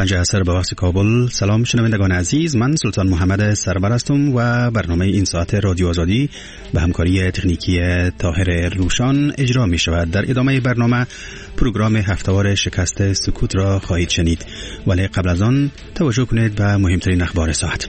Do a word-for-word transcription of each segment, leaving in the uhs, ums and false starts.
پنج عصر به وقت کابل. سلام شنوندگان عزیز، من سلطان محمد سربر هستم و برنامه این ساعت رادیو آزادی به همکاری تکنیکی طاهر روشان اجرا می شود. در ادامه برنامه پروگرام هفته‌وار شکست سکوت را خواهید شنید، ولی قبل از آن توجه کنید به مهمترین اخبار ساعت.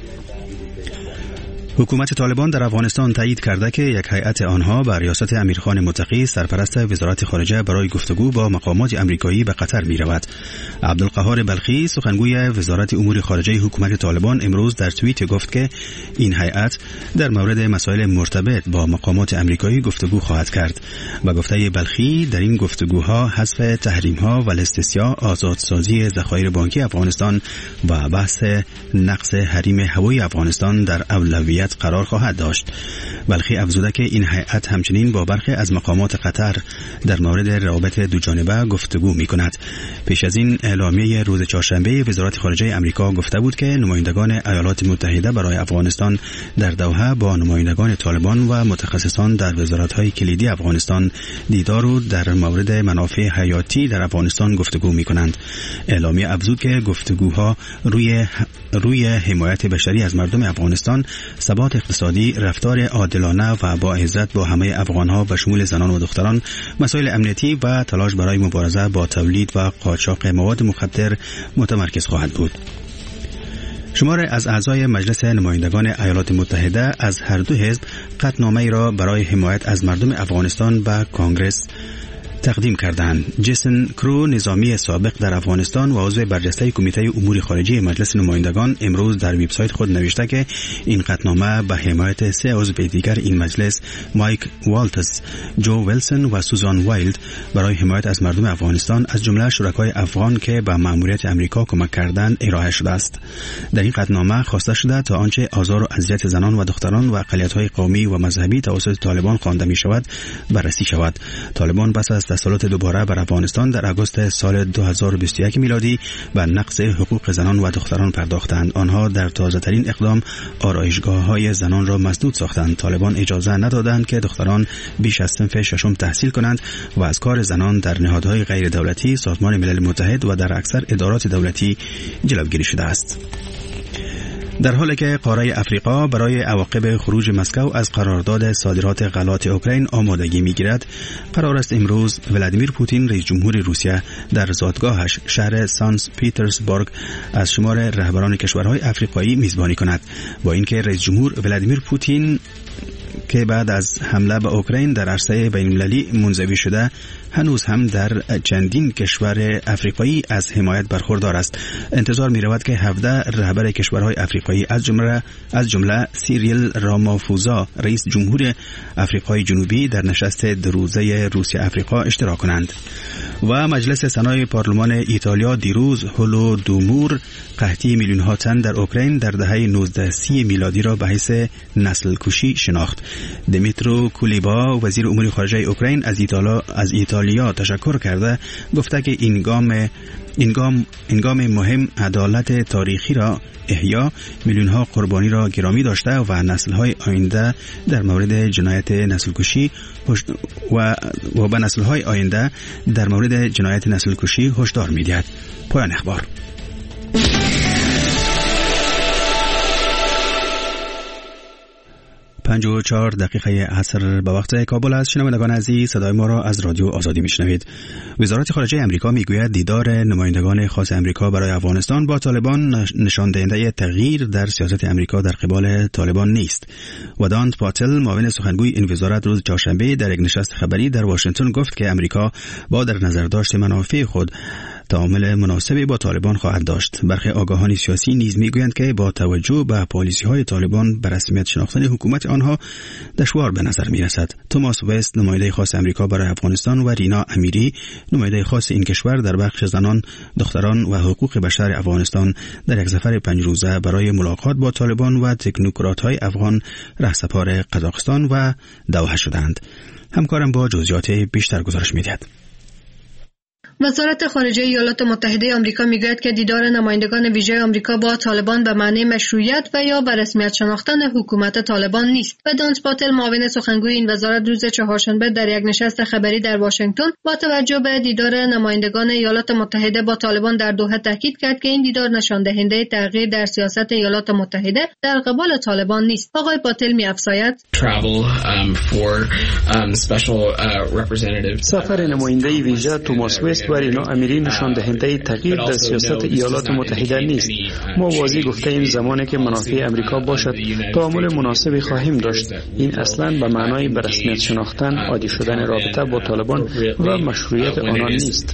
حکومت طالبان در افغانستان تایید کرده که یک هیئت آنها به ریاست امیرخان متقی سرپرست وزارت خارجه برای گفتگو با مقامات آمریکایی به قطر می رود. عبدالقهار بلخی سخنگوی وزارت امور خارجه حکومت طالبان امروز در توییت گفت که این هیئت در مورد مسائل مرتبط با مقامات آمریکایی گفتگو خواهد کرد. و گفته بلخی در این گفتگوها حذف تحریم‌ها و الاستثناء، آزادسازی ذخایر بانکی افغانستان و بحث نقض حریم هوایی افغانستان در اولویت قرار خواهد داشت. بلخی افزوده که این هیئت همچنین با برخی از مقامات قطر در مورد روابط دوجانبه گفتگو می کند. پیش از این اعلامیه روز چهارشنبه وزارت خارجه آمریکا گفته بود که نمایندگان ایالات متحده برای افغانستان در دوحه با نمایندگان طالبان و متخصصان در وزارت‌های کلیدی افغانستان دیدار و در مورد منافع حیاتی در افغانستان گفتگو می کنند. اعلامیه افزود که گفتگوها روی روی حمایت بشری از مردم افغانستان، ثبات اقتصادی، رفتار عادلانه و با عزت با همه افغانها به شمول زنان و دختران، مسائل امنیتی و تلاش برای مبارزه با تولید و قاچاق مواد مخدر متمرکز خواهد بود. شمار از اعضای مجلس نمایندگان ایالات متحده از هر دو حزب قطعنامه‌ای را برای حمایت از مردم افغانستان به کانگرس تقدیم کردند. جیسن کرو، نظامی سابق در افغانستان و عضو برجسته کمیته امور خارجه مجلس نمایندگان، امروز در وبسایت خود نوشته که این قطعنامه به حمایت سه عضو دیگر این مجلس، مایک والتز، جو ویلسون و سوزان وایلد، برای حمایت از مردم افغانستان از جمله شرکای افغان که به مأموریت امریکا کمک کردند ارائه شده است. در این قطعنامه خواسته شده تا آنچه آزار و اذیت زنان و دختران و اقلیت‌های قومی و مذهبی توسط طالبان خوانده می‌شود بررسی شود. طالبان پس از تسلط دوباره بر افغانستان در آگوست سال دو هزار و بیست و یک میلادی و نقض حقوق زنان و دختران پرداختند. آنها در تازه‌ترین اقدام آرایشگاه‌های زنان را مسدود ساختند. طالبان اجازه ندادند که دختران بیش از صنف ششم تحصیل کنند و از کار زنان در نهادهای غیر دولتی، سازمان ملل متحد و در اکثر ادارات دولتی جلوگیری شده است. در حالی که قاره افریقا برای عواقب خروج مسکو از قرارداد صادرات غلات اوکراین آمادگی می‌گیرد، قرار است امروز ولادیمیر پوتین رئیس جمهور روسیه در زادگاهش شهر سانت پیترزبورگ از شمار رهبران کشورهای افریقایی میزبانی کند. با اینکه رئیس جمهور ولادیمیر پوتین که بعد از حمله به اوکراین در عرصه بین‌المللی منزوی شده، هنوز هم در چندین کشور افریقایی از حمایت برخوردار است. انتظار می رود که هفده رهبر کشورهای افریقایی از جمله از جمله سیریل رامافوزا، رئیس جمهور افریقای جنوبی، در نشست دو روزه روسیه افریقا اشتراک کنند. و مجلس سنای پارلمان ایتالیا دیروز هولودومور، قحطی میلیون ها تن در اوکراین در دهه نوزده سی میلادی را به حیث نسل کشی شناخت. دمیترو کولیبا، وزیر امور خارجه اوکراین، از ایتالیا از ایتالیا تشکر کرده گفته که این گام این گام این گام مهم عدالت تاریخی را احیا، میلیون ها قربانی را گرامی داشته و نسل های آینده در مورد جنایت نسل کشی و و به نسل های آینده در مورد جنایت نسل کشی هشدار می‌دهد. پایان اخبار. پنج و چهار دقیقه عصر به وقت کابل است. شنوندگان عزیز، صدای ما را از رادیو آزادی میشنوید. وزارت خارجه آمریکا میگوید دیدار نمایندگان خاص آمریکا برای افغانستان با طالبان نشان دهنده تغییر در سیاست آمریکا در قبال طالبان نیست. و دانت پاتل، معاون سخنگوی این وزارت، روز چهارشنبه در یک نشست خبری در واشنگتن گفت که آمریکا با در نظر داشت منافع خود تعامل مناسبی با طالبان خواهد داشت. برخی آگاهان سیاسی نیز میگویند که با توجه به پالیسی‌های طالبان به رسمیت شناختن حکومت آنها دشوار به نظر می‌رسد. توماس وست، نماینده خاص آمریکا برای افغانستان، و رینا امیری، نماینده خاص این کشور در بخش زنان، دختران و حقوق بشر افغانستان، در یک سفر پنج روزه برای ملاقات با طالبان و تکنوکرات‌های افغان رهسپار قزاقستان و دوحه شدند. همکارم با جزئیات بیشتر گزارش می‌دهد. وزارت خارجه ایالات متحده آمریکا میگوید که دیدار نمایندگان ویژه آمریکا با طالبان به معنی مشروعیت و یا به رسمیت شناختن حکومت طالبان نیست. و دانس پاتل معاون سخنگوی این وزارت روز چهارشنبه در یک نشست خبری در واشنگتن با توجه به دیدار نمایندگان ایالات متحده با طالبان در دوحه تاکید کرد که این دیدار نشان دهنده تغییر در سیاست ایالات متحده در قبال طالبان نیست. آقای پاتل می‌افزاید سفر نماینده ویژه توماس وست و رینا امیری نشان دهنده تغییر در سیاست ایالات متحده نیست. ما واضح گفته ایم زمانی که منافع امریکا باشد تعامل مناسبی خواهیم داشت. این اصلاً به معنای به رسمیت شناختن عادی شدن رابطه با طالبان و مشروعیت آنان نیست.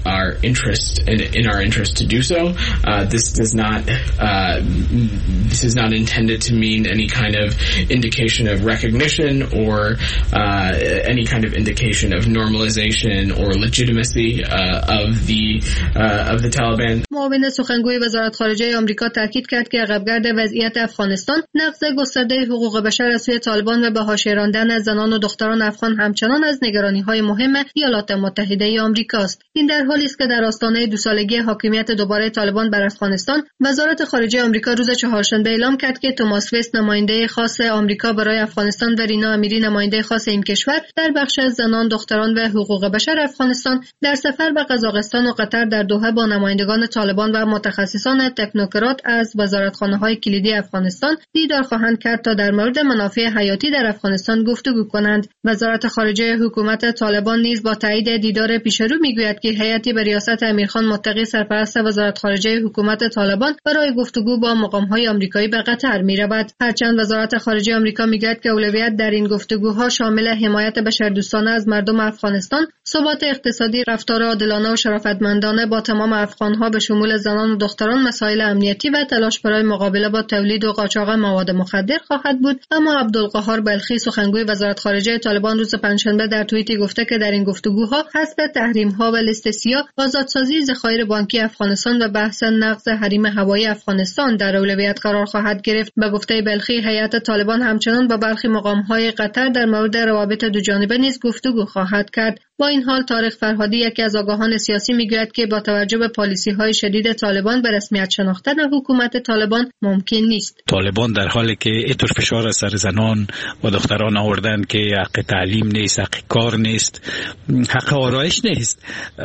This is not intended to mean any kind of indication of recognition or uh, any kind of indication of normalization or legitimacy uh, of the uh, of the Taliban. معاون سخنگوی وزارت خارجه آمریکا تاکید کرد که عقبگرد وضعیت افغانستان، نقض گسترده حقوق بشر از سوی طالبان و به حاشیه راندن زنان و دختران افغان همچنان از نگرانی‌های مهم ایالات متحده آمریکا است. این در حالی است که در آستانه دو سالگی حاکمیت دوباره طالبان بر افغانستان، وزارت خارجه آمریکا روز چهارشنبه اعلام کرد که توماس وست نماینده خاص آمریکا برای افغانستان و رینا امیری نماینده خاص این کشور در بخش زنان، دختران و حقوق بشر افغانستان در سفر به قزاقستان و قطر در دوحه با نمایندگان طالبان و متخصصان تکنوکرات از وزارتخانه‌های کلیدی افغانستان دیدار خواهند کرد تا در مورد منافع حیاتی در افغانستان گفتگو کنند. وزارت خارجه حکومت طالبان نیز با تایید دیدار پیشرو میگوید که هیئتی به ریاست امیرخان متقی سرپرست وزارت خارجه حکومت طالبان برای گفتگو با مقام‌های آمریکایی به قطر می‌رود. هرچند وزارت خارجه آمریکا میگوید که اولویت در این گفتگوها شامل حمایت بشردوستانه از مردم افغانستان، ثبات اقتصادی، رفتار عادلانه و شرافتمندانه با تمام افغان‌ها به شمول زنان و دختران، مسائل امنیتی و تلاش برای مقابله با تولید و قاچاق مواد مخدر خواهد بود. اما عبدالقهار بلخی سخنگوی وزارت خارجه طالبان روز پنجشنبه در توییتی گفته که در این گفتگوها حذف تحریم‌ها و لیست سیاه، آزادسازی ذخایر بانکی افغانستان و بحث نقض حریم هوایی افغانستان در اولویت قرار خواهد گرفت. به گفته بلخی، هیئت طالبان همچنان با برخی مقام‌های قطر در مورد روابط دوجانبه نیز گفتگو خواهد کرد. با این حال طارق فرهادی، یکی از آگاهان سیاسی، میگوید که با توجه به پالیسی‌های شدید طالبان به رسمیت شناختن حکومت طالبان ممکن نیست. طالبان در حالی که اینطور فشار سر زنان و دختران آوردن که حق تعلیم نیست، حق کار نیست، حق آرایش نیست،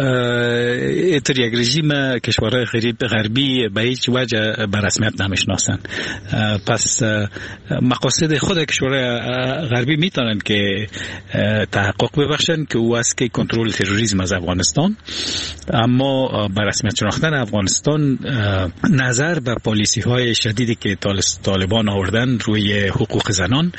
اینطور یک رژیم کشورهای غربی به هیچ وجه به رسمیت نمیشناسن. پس مقاصد خود کشورهای غربی میتونن که تحقق ببخشن که او است که کنترل تروریسم از افغانستان، اما به رسمیت شناختن افغانستان نظر به پالیسی های شدیدی که طالبان آوردن روی حقوق زنان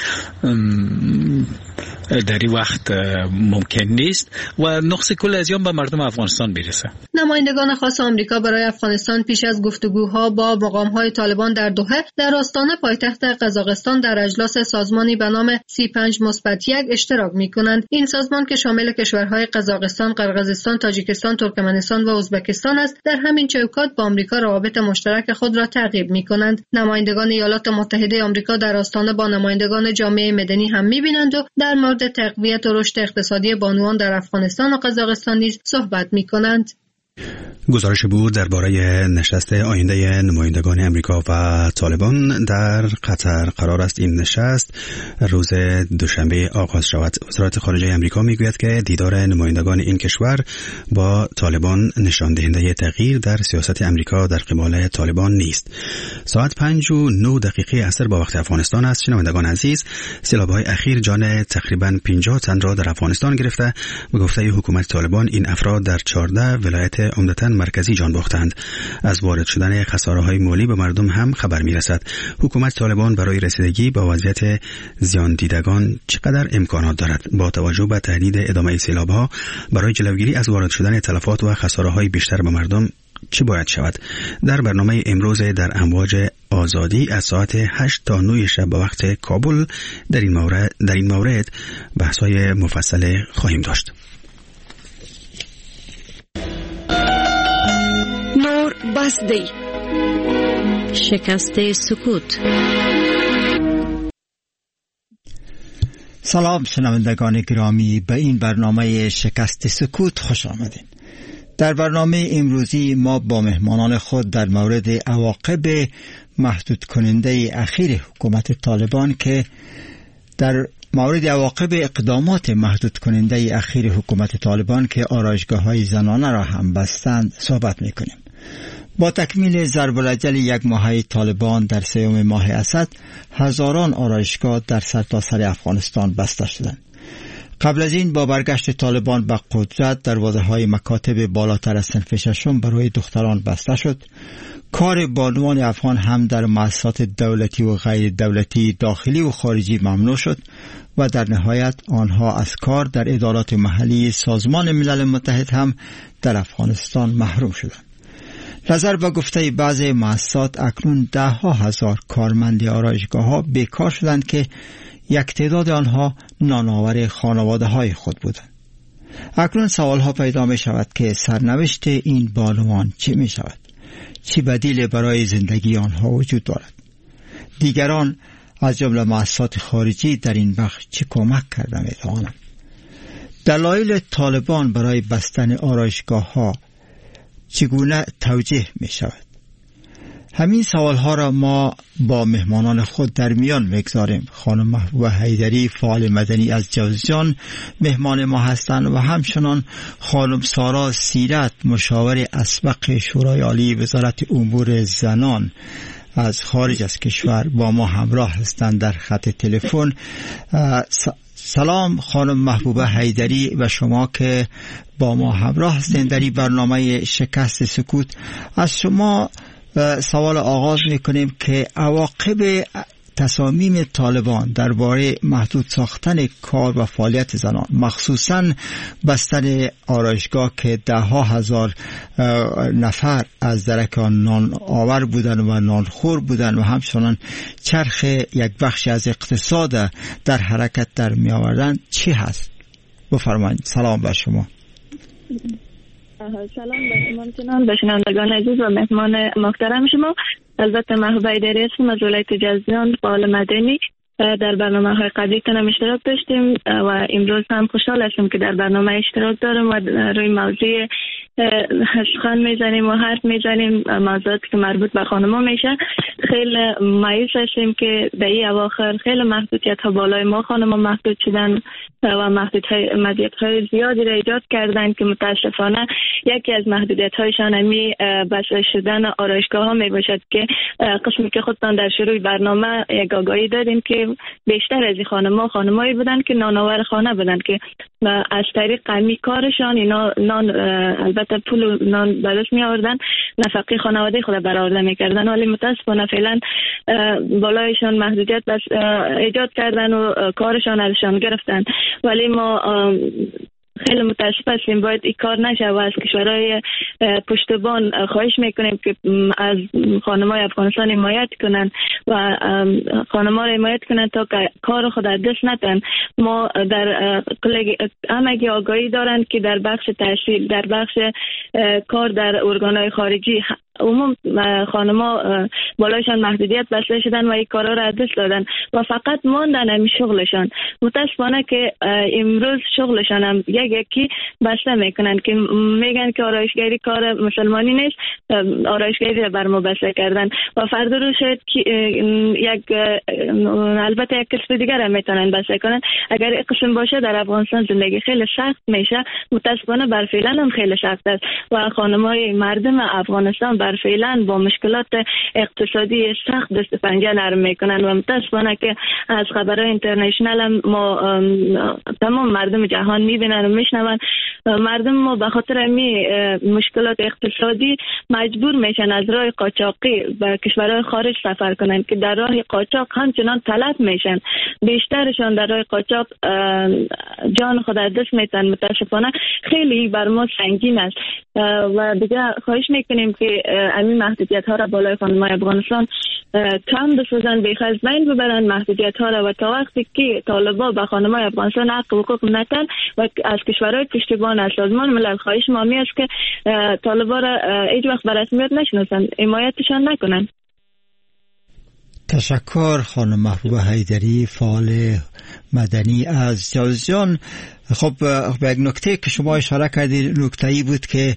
در این وقت ممکن نیست و نقص کل از به مردم افغانستان برسه. نمایندگان خاص آمریکا برای افغانستان پیش از گفتگوها با مقام‌های طالبان در دوحه در آستانه پایتخت قزاقستان در اجلاس سازمانی به نام سی پنج مثبت یک اشتراک می‌کنند. این سازمان که شامل کشورهای قزاقستان، قرقیزستان، تاجیکستان، ترکمنستان و ازبکستان است، در همین چوکات با آمریکا روابط مشترک خود را ترغیب می‌کنند. نمایندگان ایالات متحده آمریکا در آستانه با نمایندگان جامعه مدنی هم می‌بینند و در مورد تقویت و رشد اقتصادی بانوان در افغانستان و قزاقستان نیز صحبت می‌کنند. گزارش بود درباره نشست آینده نمایندگان امریکا و طالبان در قطر. قرار است این نشست روز دوشنبه آغاز شود. وزارت خارجه امریکا میگوید که دیدار نمایندگان این کشور با طالبان نشان دهنده تغییر در سیاست امریکا در قبال طالبان نیست. ساعت پنج و نه دقیقه عصر با وقت افغانستان است. شنوندگان عزیز، سیلاب‌های اخیر جان تقریباً پنجاه تن را در افغانستان گرفته. به گفته حکومت طالبان این افراد در چهارده ولایت عمدتاً مرکزی جان باختند. از وارد شدن خساره‌های مالی به مردم هم خبر می‌رسد. حکومت طالبان برای رسیدگی با وضعیت زیان دیدگان چقدر امکانات دارد؟ با توجه به تهدید ادامه سیلاب‌ها، برای جلوگیری از وارد شدن تلفات و خساره‌های بیشتر به مردم چه باید شود؟ در برنامه امروز در امواج آزادی از ساعت هشت تا نه شب به وقت کابل در این مورد در این مورد بحث‌های مفصل خواهیم داشت. نور بسدی، شکست سکوت. سلام شنوندگان گرامی، به این برنامه شکست سکوت خوش آمدین. در برنامه امروزی ما با مهمانان خود در مورد عواقب محدود کننده اخیر حکومت طالبان که در مورد عواقب اقدامات محدود کننده اخیر حکومت طالبان که آرایشگاه‌های زنانه را هم بستند صحبت می‌کنیم. با تکمیل ضرب العجل یک ماهه طالبان در سوم ماه اسد، هزاران آرایشگاه در سرتاسر افغانستان بسته شدند. قبل از این با برگشت طالبان به قدرت دروازه‌های مکاتب بالاتر از صنف ششم برای دختران بسته شد. کار بانوان افغان هم در مؤسسات دولتی و غیر دولتی داخلی و خارجی ممنوع شد و در نهایت آنها از کار در ادارات محلی سازمان ملل متحد هم در افغانستان محروم شدند. نظر به گفته بعض مؤسسات اکنون ده ها هزار کارمند آرایشگاه ها بیکار شدند که یک تعداد آنها نانآور خانواده های خود بودند. اکنون سوال ها پیدا می شود که سرنوشت این بانوان چی می شود؟ چی بدیل برای زندگی آنها وجود دارد؟ دیگران از جمله مؤسسات خارجی در این بخش چی کمک کرده می توانند؟ دلایل طالبان برای بستن آرایشگاه ها چگونه توجیه می شود؟ همین سوال ها را ما با مهمانان خود در میان میگذاریم. خانم محبوبه حیدری فعال مدنی از جوزجان مهمان ما هستند و همچنان خانم سارا سیرت مشاور اسبق شورای عالی وزارت امور زنان از خارج از کشور با ما همراه هستند در خط تلفن. سلام خانم محبوبه حیدری و شما که با ما همراه هستند در این برنامه شکست سکوت. از شما سوال آغاز میکنیم که عواقب تصامیم طالبان درباره محدود ساختن کار و فعالیت زنان، مخصوصاً بستن آرایشگاه که ده ها هزار نفر از درک آن نان آور بودن و نانخور بودن و همچنان چرخ یک بخش از اقتصاد در حرکت در می آوردن چی هست؟ بفرمایید. سلام بر شما. سلام به شما همچنان به شنوندگان عزیز و مهمان محترم شما. البته محبوبه حیدری هستم از ولایت جوزجان فعال مدنی. در برنامه های قبلی تنم اشتراک داشتیم و امروز هم خوشحال هستم که در برنامه اشتراک دارم و روی موضوع سخن میزنیم و حرف میزنیم، موضوعاتی که مربوط به خانم‌ها میشه. خیلی مایوس هستیم که در این اواخر خیلی محدودیت ها بالای ما خانم‌ها محدود شدن و محدودیت های زیادی را ایجاد کردن که متاسفانه یکی از محدودیت هایشان همی بسته شدن آرایشگاه ها می باشد که قسمی که خودتان در شروع برنامه یک آگاهی دادیم که بیشتر از این خانم‌ها خانمایی بودن که نانآور خانه بودن که از طریق قمی کارشان اینا نان البته پول نان به دست می آوردن، نفقه خانواده خود برآورده میکردن، ولی متاسفانه فعلا بالایشان محدودیت بس ایجاد کردن و کارشان ازشان گرفتن. ولی ما خیلی متاسف هستیم باید این کار نشه و از کشورهای پشتبان خواهش میکنیم که از خانم‌های افغانستان حمایت کنن و خانم‌ها را حمایت کنن تا که کار خود از دست ندن. ما در همگی آگاهی دارن که در بخش تحصیل، در بخش کار در ارگان‌های خارجی عموم خانم‌ها بالایشان محدودیت بسته شدن و این کارا را از دست دادن و فقط ماندن همین شغلشان. متاسفانه که امروز شغلشان هم یک یکی بسته میکنن که میگن که آرایشگری کار مسلمانی نیست، آرایشگری را بر ما بسته کردن و فردا رو شاید یک البته یک کسب دیگر هم میتونن بسته کنن. اگر این قسم باشه در افغانستان زندگی خیلی سخت میشه. متاسفانه بر فعلا هم خیلی سخت است و خانم‌های مردم افغانستان بر فعلا با مشکلات اقتصادی سخت دست پنجه نرم میکنن و متاسفانه که از خبرهای اینترنشنال هم ما تمام مردم جهان میبینن و میشنون. مردم ما به خاطر می مشکلات اقتصادی مجبور میشن از راه قاچاقی به کشورهای خارج سفر کنن که در راه قاچاق همچنان طلب میشن. بیشترشان در راه قاچاق جان خود از دست میتن. متاسفانه خیلی بر ما سنگین است و دیگه خواهش میکنیم که همین محدودیت ها را بالای خانم‌های افغانستان کم بسازن، بیخ از بین ببرن محدودیت ها را و تا وقتی که طالبان به خانم‌های افغانستان حق و حقوق نتن و از کشورهای پشتیبان از سازمان ملل خواهش ما می است که طالبان را هیچ وقت به رسمیت نشناسن، حمایتشان نکنن. تشکر خانم محبوبه حیدری، فعال مدنی از جوزجان. خب به یک نکته که شما اشاره کردید، نکته‌ای بود که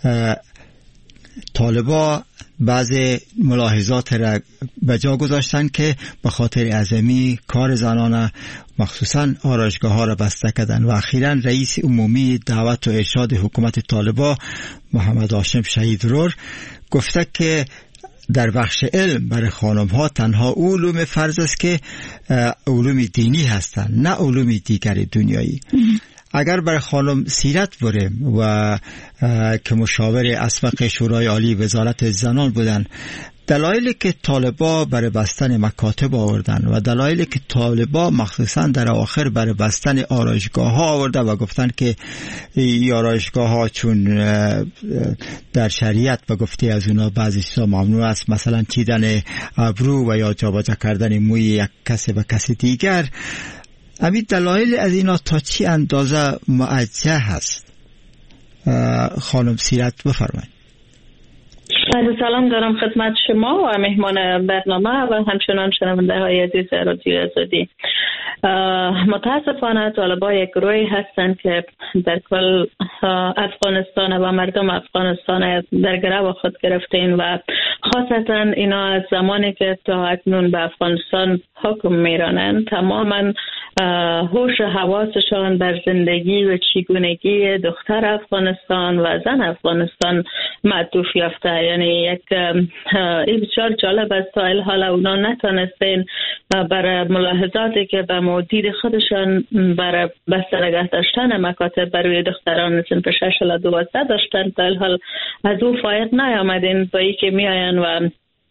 طالبا بعض ملاحظات را به جا گذاشتن که به خاطر عظمی کار زنان مخصوصا آرایشگاه ها را بسته کردن و اخیراً رئیس عمومی دعوت و ارشاد حکومت طالبا محمد هاشم شهیدرور گفته که در بخش علم برای خانم ها تنها علوم فرض است که علوم دینی هستند، نه علوم دیگر دنیایی. اگر برای خانم سیرت بریم و که مشاور اسبق شورای عالی وزارت زنان بودن، دلایلی که طالبا برای بستن مکاتب آوردن و دلایلی که طالبا مخصوصا در آخر برای بستن آرایشگاه ها آورده و گفتن که این آرایشگاه ها چون در شریعت به گفته از اونا بعضی چیزا ممنوع است، مثلا چیدن ابرو و یا جابجا کردن موی یک کسی به کسی دیگر، همین دلایل از اینا تا چی اندازه موجه هست؟ خانم سیرت بفرمایید. عرض سلام دارم خدمت شما و مهمان برنامه و همچنان شنونده های عزیز رادیو آزادی. متاسفانه طالبا یک گروهی هستند که در کل افغانستان و مردم افغانستان در گرو خود گرفتین و خاصتا اینا از زمانی که تا اکنون به افغانستان حکم میرانند تماما هوش حواسشان بر زندگی و چگونگی دختر افغانستان و زن افغانستان معطوف یافته. یعنی یک این بسیار جالب است تا الحال اونا نتانستین برای ملاحظاتی که به مدیر خودشان برای بسته نگه داشتن مکاتب برای دختران صنف شش الی دوازده داشتن، تا الحال از او فایق نیامدین با ای که میآین و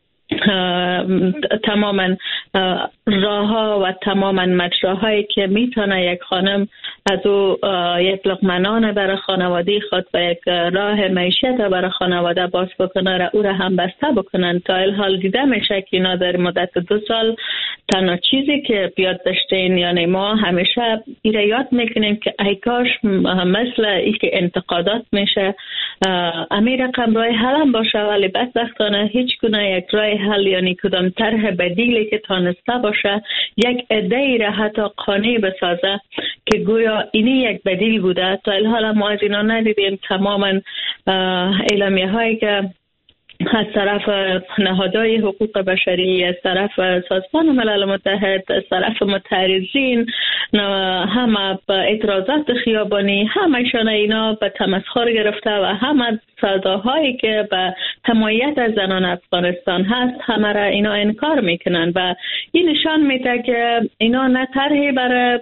تماما راهها و تماما مجراهایی که میتونه یک خانم از او یک لقمه نان برای خانواده خود و یک راه معیشت برای خانواده باز بکنه را او را هم بسته بکنن. تا الحال دیده میشه که اینا در مدت دو سال تنها چیزی که بیاد داشتین، یعنی ما همیشه این را یاد میکنیم که ای کاش مثل ای که انتقادات میشه امیر رقم رای حل هم باشه، ولی بدبختانه هیچ گونه یک رای حل یعنی کدام طرح بدیلی که تانسته باشه یک عده‌ای را حتی قانع بسازه که گویا اینی یک بدیل بوده. تا الحال ما از اینا ندیدیم. تماما اعلامیه هایی که از طرف نهادهای حقوق بشری، از طرف سازمان ملل متحد، از طرف معترضین، همه به اعتراضات خیابانی، همه‌شان اینا به تمسخر گرفته و همه صداهایی که به حمایت از زنان افغانستان هست همه را اینا انکار میکنن و این نشان میده که اینا نه طرحی برای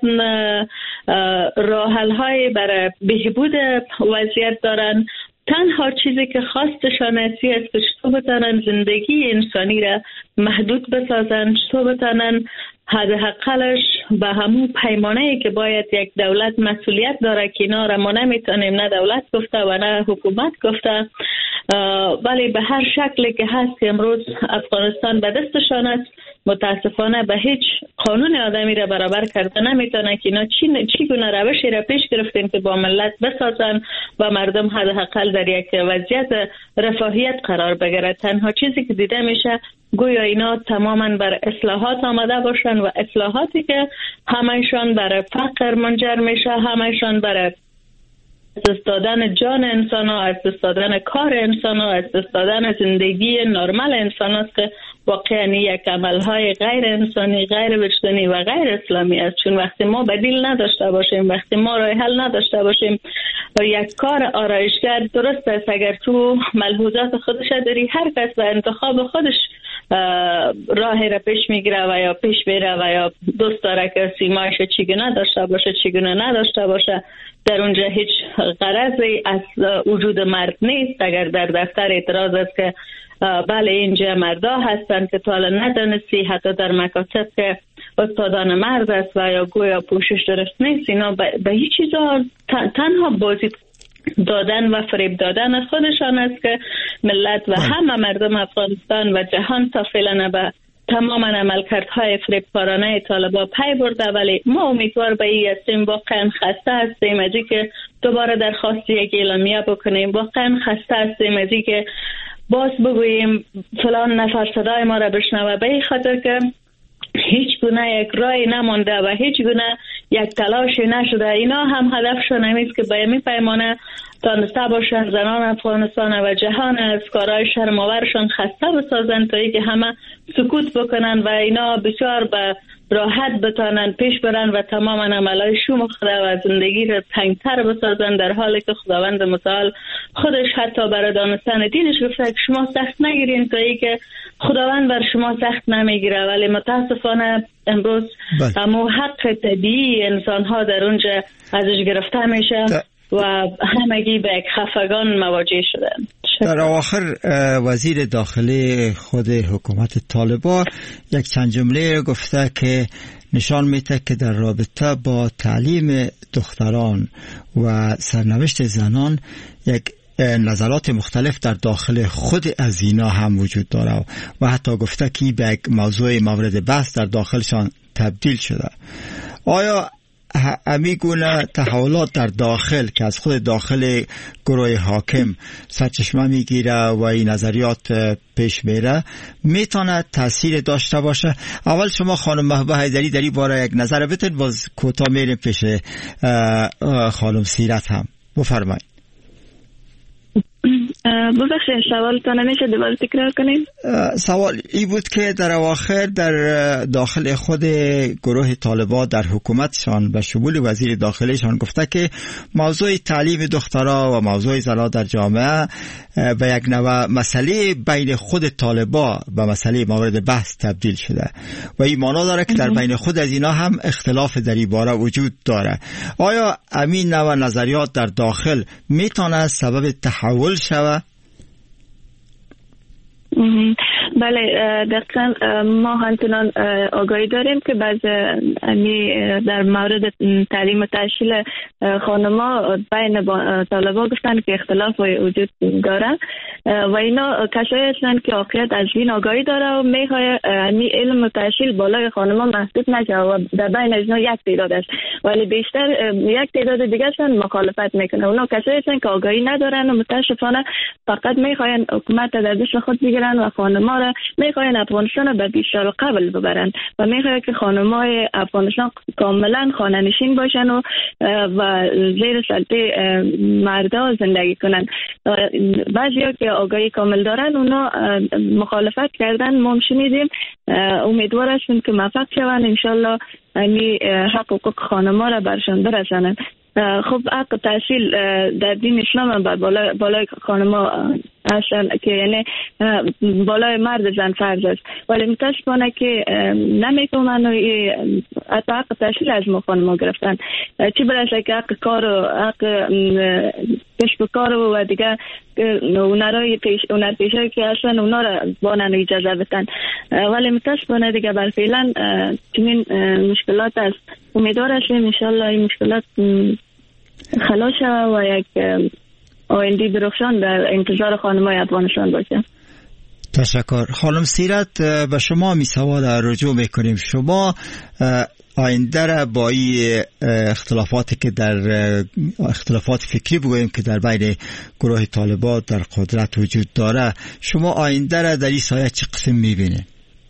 راه حل‌های برای بهبود وضعیت دارن. تنها چیزی که خواستشان است که چطور بتانن زندگی انسانی را محدود بسازن، چطور بتانن حداقلش به همون پیمانه‌ای که باید یک دولت مسئولیت داره که اینا را ما نمیتونیم نه دولت گفته و نه حکومت گفته، ولی به هر شکلی که هست که امروز افغانستان به دستشان است، متاسفانه به هیچ قانون آدمی را برابر کرده نمیتونه که اینا چی چی گونه روشی را پیش گرفتن که با ملت بسازن و مردم حداقل در یک وضعیت رفاهیت قرار بگیرد. تنها چیزی که دیده میشه گویا اینا تماما بر اصلاحات آمده باشن و اصلاحاتی که همه‌شان برای فقر منجر میشه، همه‌شان برای از دست دادن جان انسان ها، از دست دادن کار انسان ها، از دست دادن زندگی نرمال انسان است که واقعا یک عملهای غیر انسانی، غیر وجدانی و غیر اسلامی است. چون وقتی ما بدیل نداشته باشیم، وقتی ما راه حل نداشته باشیم و یک کار آرایشگر درست است اگر تو ملحوظات خودش داری، هر کس به انتخاب خودش راه را پیش میگیره و یا پیش میره و یا دوست داره که سیمایش چگونه داشته باشه چگونه نداشته باشه. در اونجا هیچ غرضی از وجود مرد نیست. اگر در دفتر اعتراض است که بله اینجا مردا هستن که تا حالا ندانستی، حتی در مکاتب که استادان مرد است و یا گویا پوشش درست نیست، اینا به هیچ چیزا تنها بازی دادن و فریب دادن از خودشان است که ملت و همه مردم افغانستان و جهان تا فعلا به تماما عملکردهای فریبکارانه طالبا پی برده. ولی ما امیدوار به این هستیم، واقعا خسته هستیم از اینکه دوباره درخواست یک اعلامیه بکنیم، واقعا خسته هستیم از اینکه باز بگوییم فلان نفر صدای ما را بشنوه، به این خاطر که هیچ گونه یک رای نمانده و هیچ گونه یک تلاشی نشده. اینا هم هدفشون همیست که به این پیمانه تانسته باشن زنان افغانستان و جهان از کارهای شرم‌آورشان خسته بسازن تا اینکه همه سکوت بکنن و اینا بسیار به راحت بتانن پیش برن و تمام عملهای شوم خدا و زندگی را تنگتر بسازن، در حالی که خداوند متعال خودش حتی برای دانستن دینش گفته که شما سخت نگیرین تا اینکه خداوند بر شما سخت نمیگیره. ولی متاسفانه امروز اما حق طبیعی انسان ها در اونجا ازش گرفته میشه و همگی به یک خفگان مواجه شدن. در آخر وزیر داخلی خود حکومت طالبان یک چند جمله گفته که نشان میده که در رابطه با تعلیم دختران و سرنوشت زنان یک نظرات مختلف در داخل خود از اینا هم وجود داره و حتی گفته که به یک موضوع مورد بحث در داخلشان تبدیل شده. آیا امی گونه تحولات در داخل که از خود داخل گروه حاکم سرچشمه میگیره و این نظریات پیش میره میتونه تاثیر داشته باشه؟ اول شما خانم محبوبه حیدری در این باره یک نظر بتین، باز کوتاه میریم پیش خانم سیرت هم. بفرمایید. ببخشید سوالتان نمیشه دوباره تکرار کنیم؟ سوال ای بود که در اواخر در داخل خود گروه طالبان در حکومتشان به شمول وزیر داخلیشان گفته که موضوع تعلیم دخترها و موضوع زنان در جامعه به یک نوع مسئله بین خود طالبان به مسئله مورد بحث تبدیل شده و این معنا داره که در بین خود از اینا هم اختلاف در این باره وجود داره. آیا همین نوع نظریات در داخل میتونه سبب تحول شود؟ بله دقیقا ما همچنان آگاهی داریم که بعض در مورد تعلیم و تحصیل خانما بین طالبان گفتن که اختلاف وجود داره و اینا کسایی هستند که واقعیت از این آگاهی داره و میخواه علم و تحصیل بالای خانما محدود نشه و در بین از اینا یک تعداد است ولی بیشتر یک تعداد دیگه هستند مخالفت میکنه. اونا کسایی هستند که آگاهی ندارن و متاسفانه فقط میخواین حکومت در دست خود بگیرن و خانما را میخواین افغانستان به بیشتر قبل ببرن و میخواین که خانمای افغانستان کاملا خانه نشین باشن و و زیر سلطه مردا زندگی کنن. بعضیا که آگاهی کامل دارن اونا مخالفت کردن، ما شنیدیم. امیدوار هستیم که موفق شون انشالله یعنی حق حقوق خانما را برشان برسانن. خب حق تحصیل در دین اسلام بالای بالای خانما هستن که یعنی بالای مرد زن فرض است ولی متاسفانه که نمیکنن و حتی حق تحصیل از ما خانما گرفتن، چی برسه که حق کار و حق کسب کار و دیگه هنرهای پیش هنر پیشایی که هستن اونا را بانن اجازه بدن ولی متاسفانه دیگه بر فعلا چنین مشکلات است. امیدوار هستیم انشالله این مشکلات خلاص شود و یک آینده درخشان در انتظار خانمای افغانستان باشه. تشکر. خانم سیرت به شما می سوال رجوع میکنیم. شما آینده را با این اختلافاتی که در اختلافات فکری بگوییم که در بین گروه طالبان در قدرت وجود داره، شما آینده را در این سایه چه قسم میبینید؟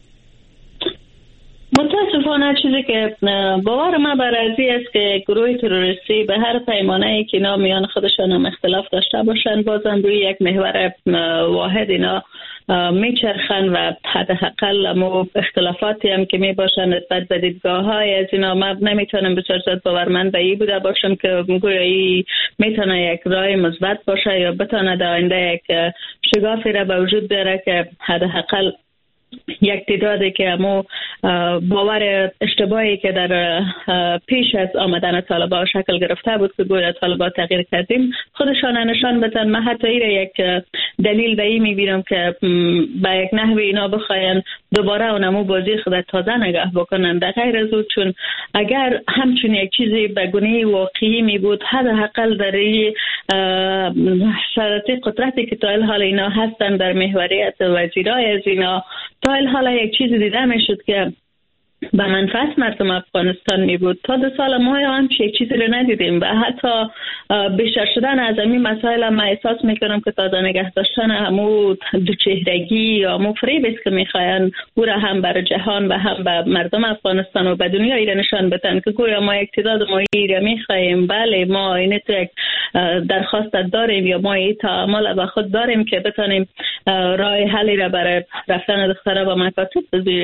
متاسفانه چیزی که باور ما بر ازی است که گروه تروریستی به هر پیمانه‌ای که اینا میان خودشان هم اختلاف داشته باشن بازم روی یک محور واحد اینا میچرخن و حداقل اما اختلافاتی هم که می باشن نسبت به دیدگاه‌های از اینا ما نمیتونم بسیار زیاد باورمند به این بوده باشم که گویا این میتونه یک راه مثبت باشه یا بتونه در آینده یک شگافی را به وجود بیاره که حداقل یک تعدادی که امو باور اشتباهی که در پیش از آمدن طالبان شکل گرفته بود که گویا طالبان تغییر کردیم خودشان نشان بدن. من حتی این یک دلیل به این میبینم که با یک نحوی اینا بخواین دوباره اونمو بازی خود تازه نگاه بکنن در غیر از او، چون اگر همچون یک چیزی به گونه واقعی می بود حداقل در این شرایط قدرتی که تا حال اینا هستن در محوریت وزیرای از اینا تا حالا یک چیزی دیده میشد که به منفعت مردم افغانستان می بود. تا دو سال ما هم چه چیزی رو ندیدیم و حتی بیشتر شدن از این مسائل ما احساس میکنم که تازه نگه داشتن همو دو چهرگی یا همو فریب است که میخواین او را هم بر جهان و هم به مردم افغانستان و به دنیا ایره نشان بدن که گویا ما اقتدار ما ایره میخوایم، بله ما این تو یک درخواست داریم یا ما این تعامل با خود داریم که بتانیم راه حلی را برای رفتن دخترها و مکاتب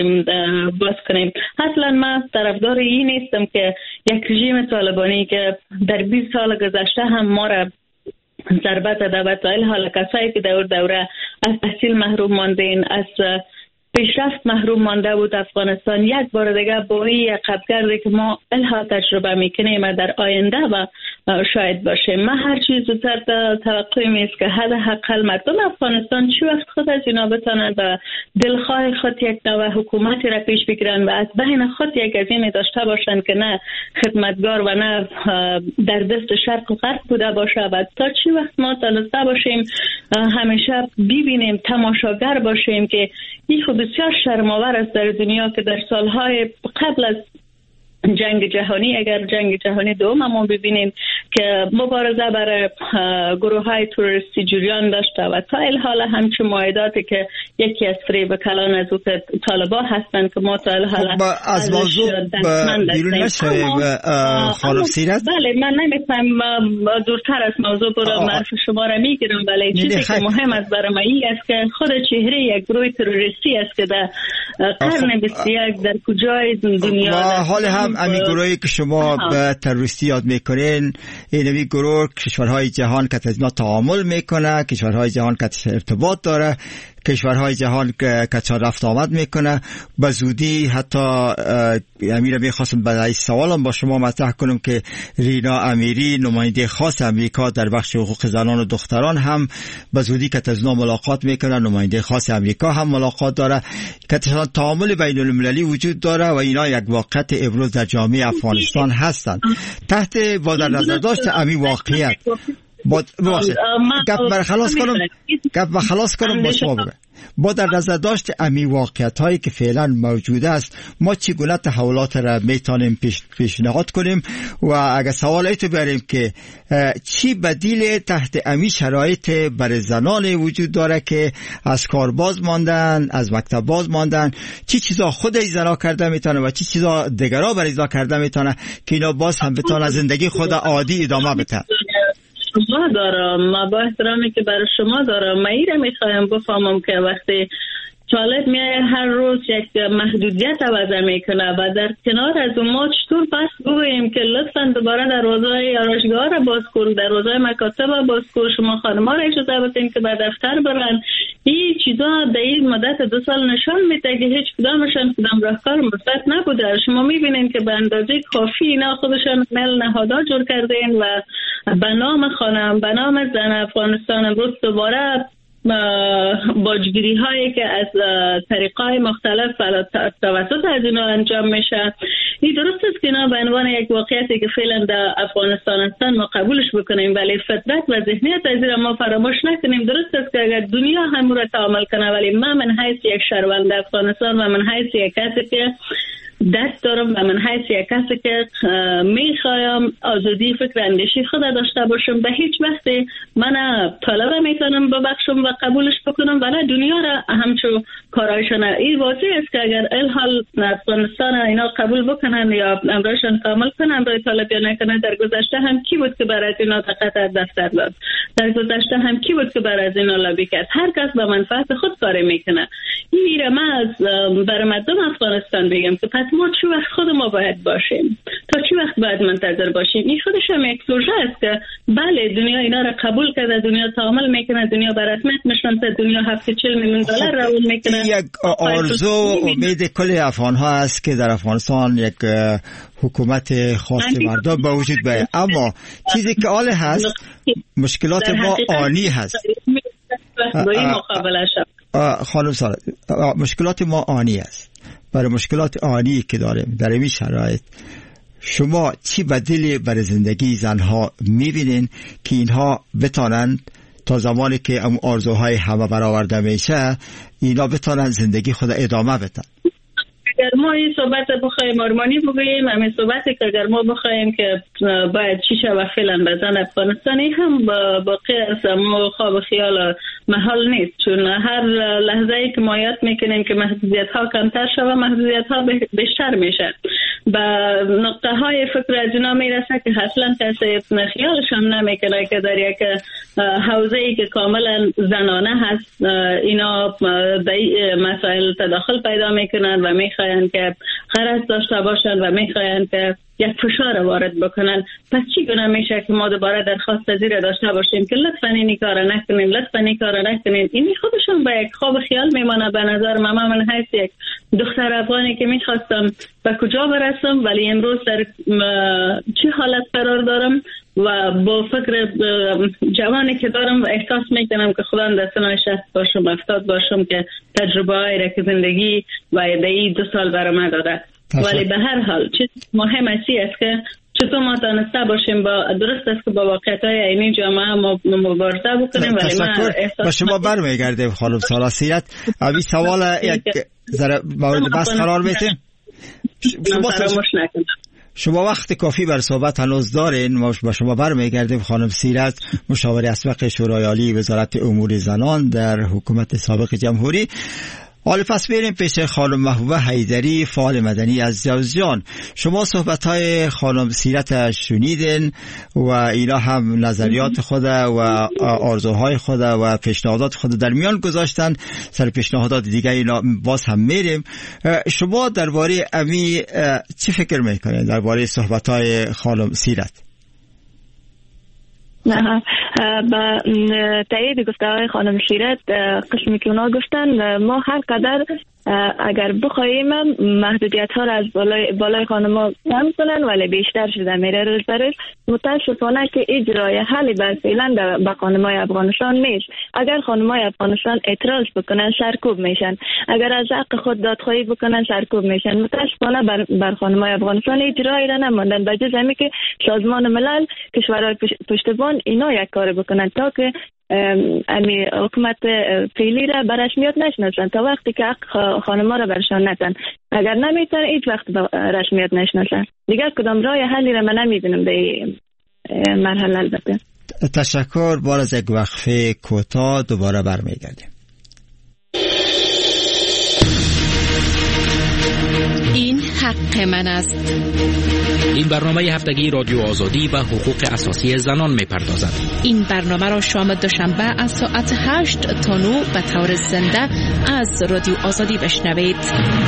باز کنیم. اصلا من طرفدار این نیستم که یک رژیم طالبانی که در بیست سال گذشته هم ما را ضربت داده و تا حال کسایی که دور دوره از تحصیل محروم ماندین، از پیشرفت محروم مانده بود افغانستان، یک بار دیگه با این عقبگردی که ما الها تجربه میکنیم و در آینده و شاید باشه. من هر چیز زودتر توقع میست که حداقل مردم افغانستان چی وقت خود از اینا بتانن و دلخواه خود یک نوع حکومتی را پیش بگیرن و از بین خود یک گزینه داشته باشن که نه خدمتگار و نه در دست شرق و غرب بوده باشه و تا چی وقت ما تانسته باشیم همیشه ببینیم، تماشاگر باشیم که این خود بسیار شرم‌آور است در دنیا که در سالهای قبل از جنگ جهانی، اگر جنگ جهانی دوم ما ببینیم که مبارزه برای گروه های تروریستی جریان داشته و تا الحال همچون معاهداتی که یکی از فریب کلان از او که طالبا هستند که ما تا الحال خب از موضوع بیرون نشویم خانم سیرت. بله من نمیتونم دورتر از موضوع برم، حرف شما را میگیرم، ولی چیزی که مهم است برای من این است که خود چهره یک گروه تروریستی است که در قرن بیست و یک در کجای دنیا حال هم امی گروهی که شما به تروریستی یاد میکنین، این امی گروه کشورهای جهان که از اینا تعامل میکنه، کشورهای جهان که ارتباط داره، کشورهای جهان که چه رفت آمد میکنه. به زودی حتی امیر میخواستم برای سوالم با شما مطرح کنم که رینا امیری نماینده خاص امریکا در بخش حقوق زنان و دختران هم به زودی که از اینا ملاقات میکنه، نماینده خاص امریکا هم ملاقات داره، که تعامل بین المللی وجود داره و اینا یک واقعیت امروز در جامعه افغانستان هستند. تحت با در نظر داشت امی واقعیت با گپ بر خلاص کنم گپ بر خلاص کنم با شما بگم با در نظر داشت امی واقعیت هایی که فعلا موجود است، ما چگونه تحولات را میتونیم پیش پیشنهاد کنیم و اگر سوال ایتو بریم که چی بدیل تحت امی شرایط برای زنان وجود داره که از کار باز ماندن، از مکتب باز ماندن، چی چیزا خود ای زنا کرده میتونه و چی چیزا دیگرا برای اینا کرده میتونه که اینا باز هم بتونه زندگی خود عادی ادامه بده. شما دارم، ما با احترامی که برای شما دارم، من ایره میخوایم بفهمم که وقتی طالب میای هر روز یک محدودیت عوضه میکنه و در کنار از اون ما چطور پس بگوییم که لطفاً دوباره دروازه‌های آرایشگاه را باز کن، دروازه‌های مکاتب را باز کن، شما خانم‌ها را اجازه بدین که به دفتر برن. این چیزا در این مدت دو سال نشان میده که هیچ کدامشان کدام راهکار مثبت نبوده. شما میبینین که به اندازه کافی اینا خودشان مل نهادها جور کردین و به نام خانم، به نام زن افغانستان امروز دوباره باجگیری هایی که از طریقای مختلف توسط از اینا انجام میشه. این درست است که اینا به عنوان یک واقعیتی که فعلا در افغانستان هستن ما قبولش بکنیم، ولی فطرت و ذهنیت از این ما فراموش نکنیم. درست است که اگر دنیا هم رو تعامل کنه، ولی من من حیث یک شهروند افغانستان و من حیث یک کسی که دست دارم و من حیث یک کسی که میخوایم آزادی فکر اندیشی خود داشته باشم، به هیچ وقت من طالب میتونم ببخشم و قبولش بکنم ولی دنیا را همچون کارایشان. این واضح است که اگر الحال افغانستان اینا قبول بکنن یا امرایشان کامل کنن، امرای طالب یا نکنن، در گذشته هم کی بود که برای اینا دقت از دفتر داد؟ در گذشته هم کی بود که برای اینا لابی کرد؟ هر کس به منفعت خود کار میکنه. این میره من از برای مردم افغانستان بگم که پس ما چه وقت خود ما باید باشیم، تا چه وقت باید منتظر باشیم؟ این خودش هم یک پروژه است که بله دنیا اینا را قبول کرده، دنیا تعامل میکنه، دنیا به رسمیت میشناسه، دنیا هفت چهل میلیون دلار راول میکنه. یک آرزو و امید کل افغان ها است که در افغانستان یک حکومت خاص مردم با وجود بیاید، اما چیزی که آله هست مشکلات ما آنی هست. خانم سارا، مشکلات ما آنی است. برای مشکلات آنی که داریم در این شرایط شما چی بدیلی برای زندگی زنها میبینین که اینها بتانند تا زمانی که اون آرزوهای همه برآورده میشه اینا بتانند زندگی خود ادامه بدن؟ اگر ما این صحبت بخوایم آرمانی بگوییم، همین صحبتی که اگر ما بخوایم که باید چی شود فعلا بزن افغانستانی هم باقی از ما خواب خیال محال نیست، چون هر لحظه ای که ما یاد میکنیم که محدودیت ها کمتر شود، محدودیت ها بیشتر میشن. به نقطه های فکر از اینا میرسه که اصلا کسی خیالش هم نمیکنه که در یک حوزه ای که کاملا زنانه هست اینا به مسائل تداخل پیدا میکنن و میخواین که غرض داشته باشن و میخواین که یک فشار وارد بکنن. پس چی گونه میشه که ما دوباره درخواست از زیر داشته باشیم که لطفاً این کارا نکنیم، لطفاً این کارا نکنیم؟ این خودشون به یک خواب خیال میمانه. به نظر من من حیث یک دختر افغانی که میخواستم به کجا برسم، ولی امروز در چه حالت قرار دارم و با فکر جوانی که دارم و احساس میکنم که خدا دستنای شخص باشم، افتاد باشم که تجربه هایی را که زندگی و ایدهی دو سال برای من داده. ولی به هر حال چیز مهم اسی است که چطور ما تانسته باشیم با درست است که با واقعیت های اینی جامعه ما مبارزه بکنیم. ولی من با شما برمیگردیم خانم سارا سیرت. ابی سوال یک ذره مورد بحث قرار میتیم. شما شما وقت کافی بر صحبت هنوز دارین. ما با شما برمیگردیم خانم سیرت، مشاور اسبق شورای عالی وزارت امور زنان در حکومت سابق جمهوری. حالا پس بریم پیش خانم محبوبه حیدری، فعال مدنی از جوزجان. شما صحبت‌های خانم سیرت شنیدین و اینا هم نظریات خود و آرزوهای خود و پیشنهادات خود در میان گذاشتن. سر پیشنهادات دیگه اینا باز هم میریم. شما درباره امی چی فکر میکنید درباره صحبت‌های خانم سیرت؟ نه، با تایید گفته‌های خانم سیرت قسمی که اونا گفتن، ما هر قدر اگر بخوایم محدودیت ها را از بالای, بالای خانم‌ها کم کنن ولی بیشتر شده میره روز به روز. متاسفانه که اجرای حلی بر فعلا به خانم‌های افغانستان نیست. اگر خانم‌های افغانستان اعتراض بکنن سرکوب میشن، اگر از حق خود دادخواهی بکنن سرکوب میشن. متاسفانه بر, بر خانم‌های افغانستان اجرایی را نماندن، به جز همین که سازمان ملل کشورهای پشتبان اینا یک کار بکنن تا که امی حکومت فعلی را به رسمیت نشناسن، تا وقتی که حق خانم‌ها را برشان ندن. اگر نمیتن هیچ وقت به رسمیت نشناسن. دیگر کدام راه حلی را من نمیبینم به مرحله. البته تشکر. بار از یک وقفه کوتاه دوباره برمیگردیم. این حق من است. این برنامه هفتگی رادیو آزادی و حقوق اساسی زنان می‌پردازد. این برنامه را شام دوشنبه از ساعت هشت تا نه به طور زنده از رادیو آزادی بشنوید.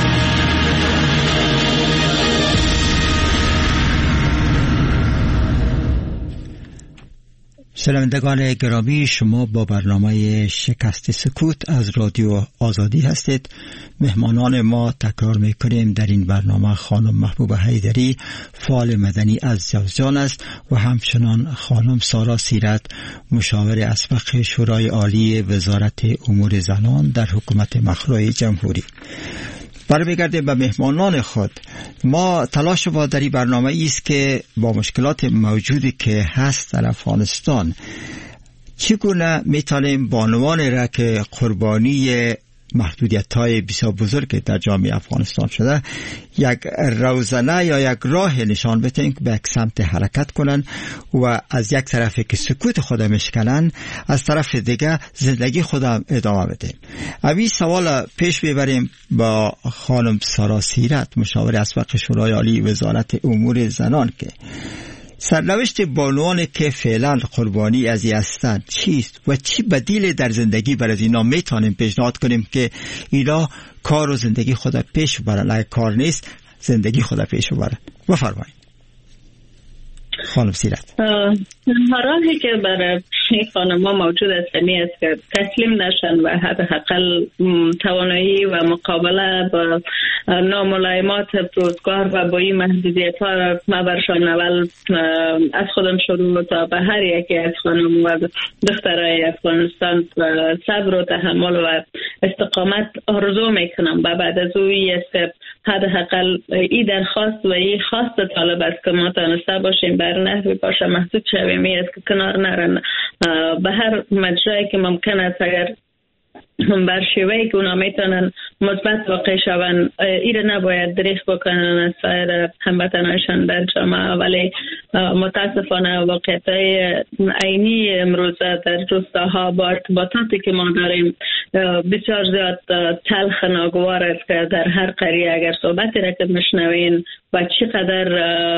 شنوندگان گرامی، شما با برنامه شکست سکوت از رادیو آزادی هستید. مهمانان ما تکرار میکنیم در این برنامه خانم محبوبه حیدری، فعال مدنی از جوزجان است و همچنان خانم سارا سیرت، مشاور اسبق شورای عالی وزارت امور زنان در حکومت مخلوع جمهوری. برمیگردیم به مهمانان خود. ما تلاش ما در این برنامه است که با مشکلات موجودی که هست در افغانستان چگونه میتونیم بانوان را که قربانی محدودیت‌های بسیار بزرگ در جامعه افغانستان شده یک روزنه یا یک راه نشان بدهیم که به یک سمت حرکت کنن و از یک طرف که سکوت خود میشکنن از طرف دیگه زندگی خود ادامه بدهیم. اوی سوال پیش ببریم با خانم سارا سیرت، مشاور اسبق شورای عالی وزارت امور زنان، که سرنوشت بانوانی که فعلا قربانی از این هستند چیست و چی بدیل در زندگی برای اینا میتونیم پیشنهاد کنیم که اینا کار و زندگی خود پیش ببرن؟ اگه کار نیست زندگی خود پیش ببرن. بفرمایید خانم سیرت. راهی که برای خانم‌ها موجود است اینی است که تسلیم نشن و حداقل توانایی و مقابله با ناملایمات روزگار و با این محدودیت‌ها را برشان اول از خودم شروع تا به هر یکی از خانم و دخترای افغانستان صبر و تحمل و استقامت آرزو میکنم. و بعد از اوی است که حداقل این درخواست و این خواست طالب است که ما تانسته باشیم بر نحوی باشه محدود شویم، است که کنار نرن به هر مجرایی که ممکن است. اگر بر شیوهی که اونا میتونن مثبت واقع شون، ایره نباید دریغ بکنن از سایر هموطنانشان در جامعه. ولی متاسفانه واقعیت‌های عینی امروزه در روستاها با ارتباطاتی که ما داریم بسیار زیاد تلخ ناگوار است که در هر قریه اگر صحبتی را که میشنوین و چقدر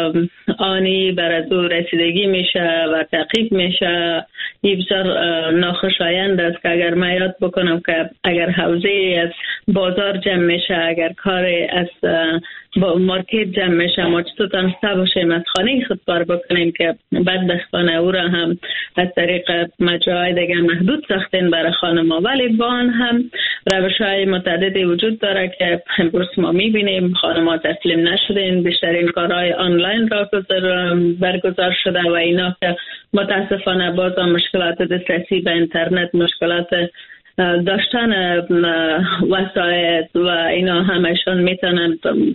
آنی بر از او رسیدگی میشه و تعقیب میشه، این بسیار ناخوشایند است که اگر من یاد بکنم که اگر حوزه از بازار جمع میشه، اگر کار از با مارکت جمع میشه، ما چطور تانسته باشیم از خانه خود کار بکنیم که بدبختانه او را هم از طریق مجراهای دیگه محدود ساختین برای خانم ها. ولی با آن هم روش های متعددی وجود داره که امروز ما میبینیم خانم ها تسلیم نشدین، بیشترین کارهای آنلاین را برگزار شده و اینا که متاسفانه باز مشکلات دسترسی به اینترنت، مشکلات داشتن وسایل و اینا همشون میتونن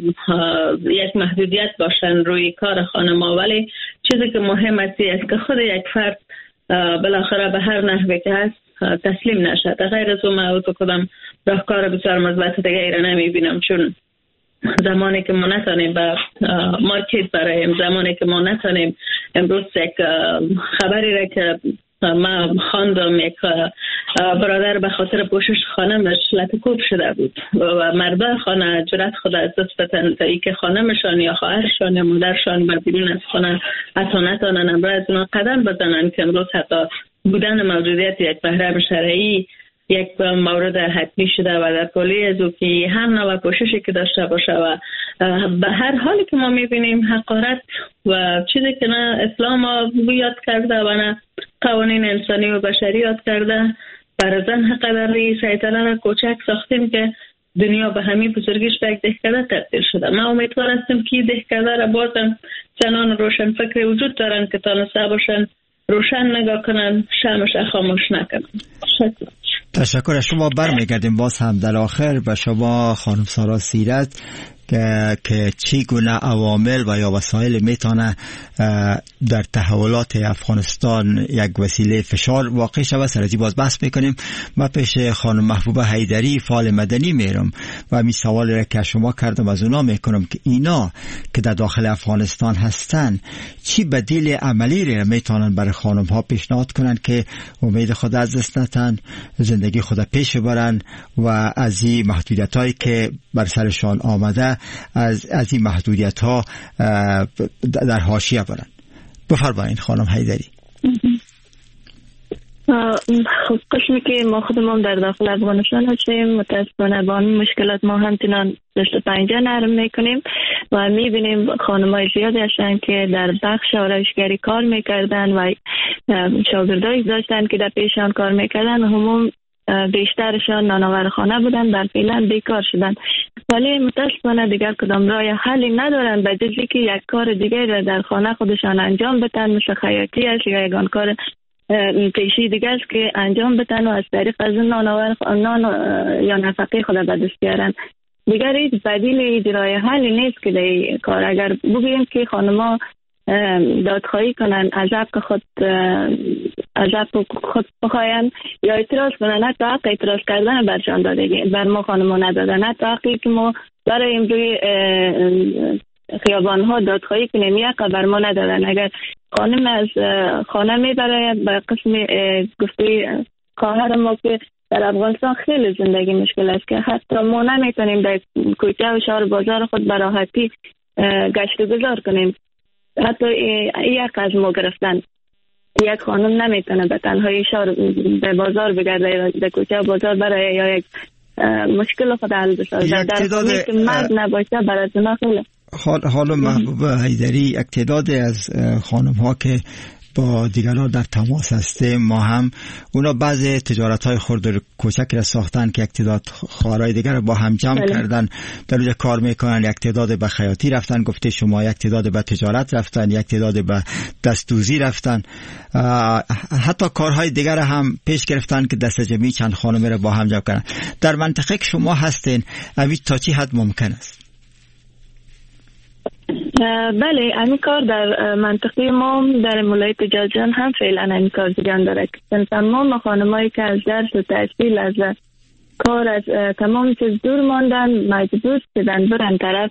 یک محدودیت باشن روی کار خانم‌ها. ولی چیزی که مهم است که خود یک فرد بالاخره به هر نحوی که هست تسلیم نشد. غیر از اون ما تو کدام راهکار بسیار مثبت دیگه ای را نمیبینم، چون زمانی که ما نتونیم به مارکت برایم، زمانی که ما نتونیم امروز یک خبری را که ما خواندم یک برادر به خاطر پوشش خانمش لطکوب شده بود و مرده خانه جرأت خود از دست بتن تا ای که خانمشان یا خواهرشان یا مادرشان بر بیرون از خانه حتی نتانن امروز از اونا قدم بزنن که امروز حتی بودن موجودیت یک محرم شرعی یک مورد حتمی شده و در کلی از او که هم نوع پوششی که داشته باشه و به هر حالی که ما میبینیم حقارت و چیزی که نه اسلام یاد کرده و نه قوانین انسانی و بشری یاد کرده، برای زن حق در روی سیطره را کوچک ساختیم که دنیا به همین بزرگیش به یک دهکده تبدیل شده. ما امیدوار هستیم که دهکده را بازم زنان روشن فکری وجود دارن که تانسته باشن روشن نگاه کنن، شمش خاموش نکنن. شکر. تشکر از شما. برمیگردیم باز هم در آخر به شما خانم سارا سیرت که, که چگونه عوامل و یا وسایل میتونه در تحولات افغانستان یک وسیله فشار واقع شود. سر از باز بحث میکنیم. ما پیش خانم محبوبه حیدری فعال مدنی میرم و می سوال را که شما کردم از اونا میکنم که اینا که در داخل افغانستان هستن چی بدیل عملی را میتونن برای خانم ها پیشنهاد کنن که امید خود از دست ندن، زندگی خود پیش برن و از این محدودیت هایی که بر سرشان آمده از از این محدودیت ها در حاشیه برن. بفرمایید خانم حیدری. خب قسمی که ما خودمون در داخل افغانستان هستیم متاسفانه با این مشکلات ما همچنان دست پنجه نرم میکنیم و میبینیم خانمای زیادی هستن که در بخش آرایشگری کار میکردن و شاگردایی داشتن که در پیشان کار میکردن، همون بیشترشان نانآورخانه بودن، در فعلا بیکار شدن. ولی متاسفانه دیگر کدام راه حلی ندارن به جز که یک کار دیگر را در خانه خودشان انجام بدن، مثل خیاطی است یا یگان کار پیشی دیگر است که انجام بدن و از طریق از نانآور نان یا نفقه خود به دست بیارن. دیگر هیچ بدیل راه حلی نیست که در کار. اگر بگوییم که خانم‌ها دادخواهی کنن از حق خود از حق خود بخواین یا اعتراض کنن، حتی حق اعتراض کردن برشان دادگی بر ما خانم‌ها ندادن، حتی حقی که ما برای روی خیابان ها دادخواهی کنیم یک بر ما ندادن. اگر خانم از خانه میبره به قسم گفته خواهر ما که در افغانستان خیلی زندگی مشکل است که حتی ما نمیتونیم در کوچه و شهر بازار خود به راحتی گشت و گذار کنیم. حتی یک از ما گرفتن یک خانم نمیتونه به تنهایی شهر به بازار بگرده، در کوچه و بازار برای یا یک مشکل خود حل بسازه. در خونه که مرد نباشه برای زنا خیلی. حالا محبوبه حیدری، یک تعداد از خانم ها که با دیگران در تماس هستیم، ما هم اونا بعض تجارت های خرد و کوچک را ساختن که یک تعداد خواهرای دیگر با هم جمع بله. کردن در اونجا کار میکنن. یک تعداد به خیاطی رفتن، گفته شما، یک تعداد به تجارت رفتن، یک تعداد به دستدوزی رفتن، حتی کارهای دیگر هم پیش گرفتن که دست جمعی چند خانم را با هم جمع کردن. در منطقه که شما هستین اوید تا چی حد ممکن است؟ بله، این کار در منطقه ما در ولایت جازان هم فعلا این کار جریان داره. مثلا ما خانمایی که از درس و تحصیل از کار از تمام چیز دور ماندن، مجبور شدن برن طرف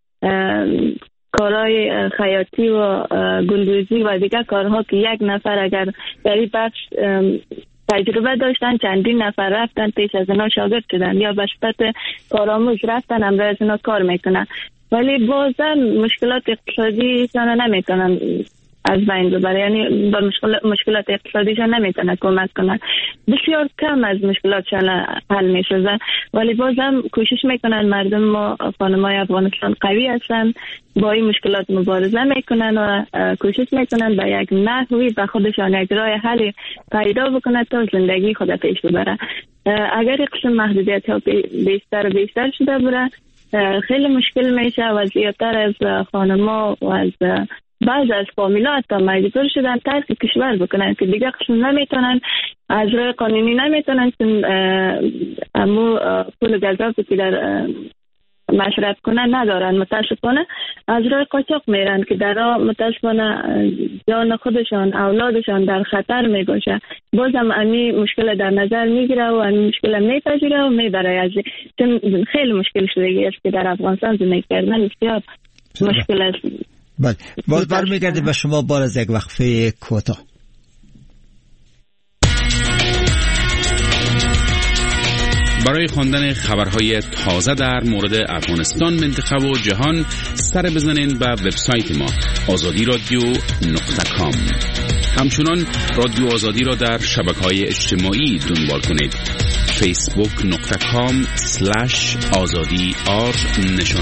کارهای خیاطی و گلدوزی و دیگر کارها که یک نفر اگر در این بخش تجربه داشتن چندین نفر رفتن پیش از اینا شاگرد شدن یا به صورت کارآموز رفتن امروز از اینا کار میکنن، ولی بازم مشکلات اقتصادیشان نمیتونن از بین ببره، یعنی با مشکلات اقتصادیشان نمیتونن کمک کنن. بسیار کم از مشکلاتشان حل میشه، ولی بازم کوشش میکنن. مردم ما خانمای افغانستان قوی هستن، با این مشکلات مبارزه میکنن و کوشش میکنن به یک نحوی به خودشان یک راه حل پیدا بکنن تا زندگی خود پیش ببره. اگر قسم محدودیت ها بیشتر و بیشتر شده بره خیلی مشکل میشه و زیادتر از خانما و از بعض از فامیلا حتی مجبور شدن ترک کشور بکنن که دیگه قسم نمیتونن از راه قانونی نمیتونن امو پول گذافی که در مشرف کنن ندارن. متاسفانه از راه قاچاق میرن که در راه متاسفانه جان خودشان اولادشان در خطر میگوشه. بازم امی مشکل در نظر میگیره و امی مشکل میپذیره و میبره. از خیلی مشکل شده است که در افغانستان زندگی کردن بسیار مشکل است. بله، باز برمیگرده به شما بار از یک وقفه کوتاه. برای خواندن خبرهای تازه در مورد افغانستان، منطقه و جهان سر بزنین به وبسایت ما آزادی رادیو نقطه کام. همچنان رادیو آزادی را در شبکه‌های اجتماعی دنبال کنید. فیسبوک نقطه کام سلش آزادی آر نشان.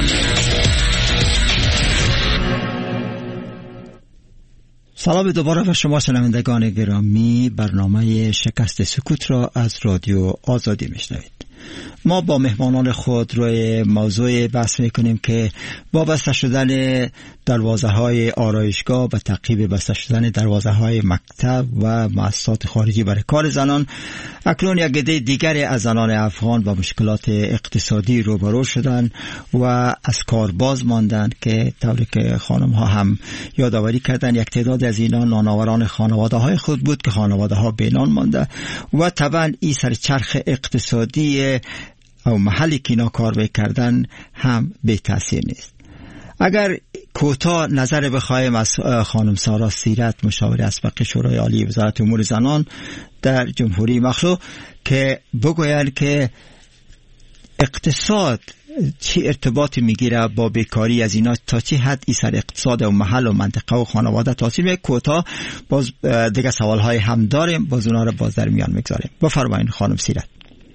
سلام دوباره به شما شنوندگان گرامی. برنامه شکست سکوت را از رادیو آزادی میشنوید. ما با مهمانان خود روی موضوع بحث میکنیم که وابسته شدن دروازه های آرایشگاه و تعقیب بسته شدن دروازه های مکتب و مؤسسات خارجی برای کار زنان. اکنون یک عده دیگری از زنان افغان با مشکلات اقتصادی روبرو شدند و از کار باز ماندند که طوری که خانم ها هم یادآوری کردند یک تعداد از اینا نانآوران خانواده های خود بود که خانواده ها بینان مانده و طبعا این سرچرخ اقتصادی او محلی که اینا کار میکردن هم بی تاثیر نیست. اگر کوتاه نظر بخوایم از خانم سارا سیرت، مشاور اسبق شورای عالی وزارت امور زنان در جمهوری مخلوع، که بگویند که اقتصاد چی ارتباطی میگیره با بیکاری از اینا، تا چی حد این سر اقتصاد و محل و منطقه و خانواده تاثیر میگه. کوتاه باز دیگه سوالهای هم داریم، باز اونا رو باز در میان میگذاریم. بفرمایید خانم سیرت.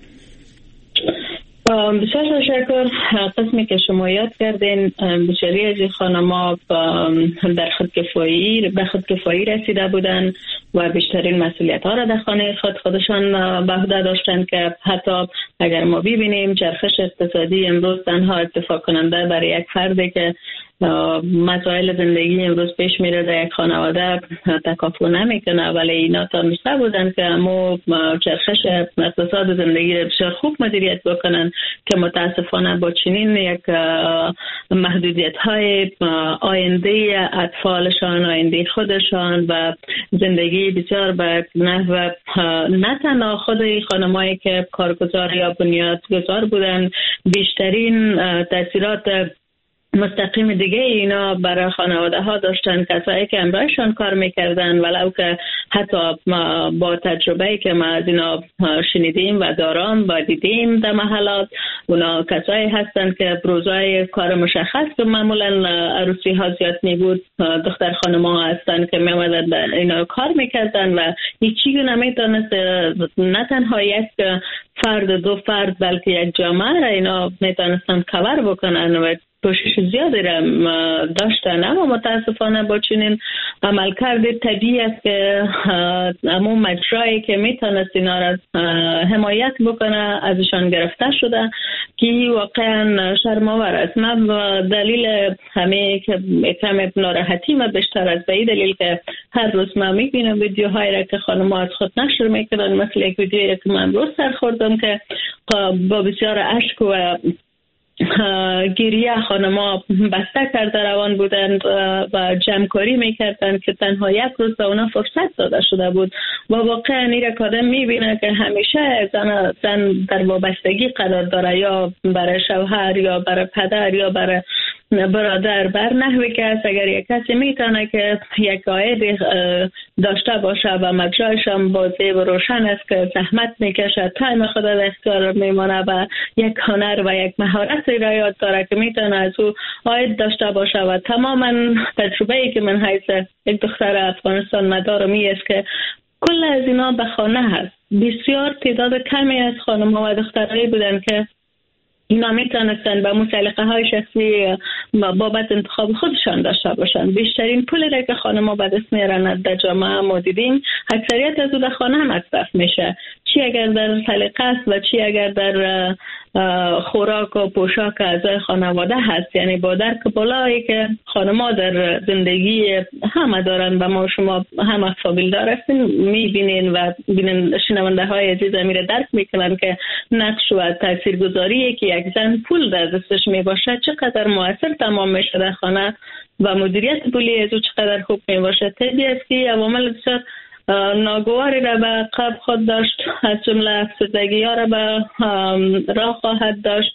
بسیار تشکر. قسمی که شما یاد کردین بسیاری از خانم‌ها در خودکفایی به خودکفایی رسیده بودن و بیشترین مسئولیت ها را در خانه خود خودشان به عهده داشتن که حتی اگر ما ببینیم چرخش اقتصادی امروز تنها اتفاق کننده برای یک فردی که مسائل زندگی امروز پیش میره در یک خانواده تکافو نمیکنه، ولی اینا تانسته بودن که اما چرخش اقتصاد زندگی بسیار خوب مدیریت بکنن که متاسفانه با چنین یک محدودیت های آینده اطفالشان، آینده خودشان و زندگی بسیار به نحو نه تنها خود خانمایی که کارگزار یا بنیادگذار بودن، بیشترین تاثیرات مستقیم دیگه اینا برای خانواده ها داشتن. کسایی که امرایشان کار میکردن، ولو که حتی با تجربه‌ای که ما از اینا شنیدیم و دارام و دیدیم در محلات، اونا کسایی هستن که روزای کار مشخص که معمولا عروسی ها زیاد میبود، دختر خانم ها هستن که میامدن اینا کار میکردن و هیچی نمیتونست نه تنها یک فرد دو فرد بلکه یک جامعه را اینا میتونستن کور بکنن و کوشش زیادی را داشتن. اما متاسفانه با چنین عملکرد طبیعی است که همون مجرایی که میتونست اینا را حمایت بکنه ازشان گرفته شده که واقعا شرم‌آور است. من دلیل همه که کم ناراحتی ما بیشتر از به دلیل که هر روز ما میبینم ویدیوهایی را که خانم‌ها از خود نشر میکنن، مثل یک ویدیویی که من امروز سر خوردم که با بسیار اشک و گریه خانما بسته کرده روان بودند و جمعکاری میکردند که تنها یک روز به اونا فرصت داده شده بود و واقعا این را آدم میبینه که همیشه زن, زن در وابستگی قرار داره، یا برای شوهر یا برای پدر یا برای برادر، بر نحوی که است اگر یک کسی میتونه که یک عاید داشته باشه و مجرایش هم بازی و روشن است که زحمت میکشه، تایم خود در اختیار میمانه و یک هنر و یک مهارت را یاد داره که میتونه از او عاید داشته باشه و تماما تجربه ای که من حیث یک دختر افغانستان مدارم می است که کل از اینا به خانه هست. بسیار تعداد کمی از خانم ها و دخترهایی بودن که اینا میتونستن به مسلقه های شخصی بابت انتخاب خودشان داشته باشن. بیشترین پولی را که خانم ها به دست میارن در جامعه ما دیدیم اکثریت از او در خانه هم مصرف میشه، چی اگر در سلیقه است و چی اگر در خوراک و پوشاک اعضای خانواده هست. یعنی با درک بالایی که خانم‌ها در زندگی همه دارن و ما شما همه فامیلدار هستین میبینین و بینن شنونده های عزیز میره درک میکنن که نقش و تاثیرگذاری که یک زن پول در دستش میباشه چقدر مؤثر تمام میشه در خانه و مدیریت پولی از او چقدر خوب میباشه. طبیعی است که عوامل بسیار ناگواری را به قبل خود داشت، از جمله افسردگی ها را به راه خواهد داشت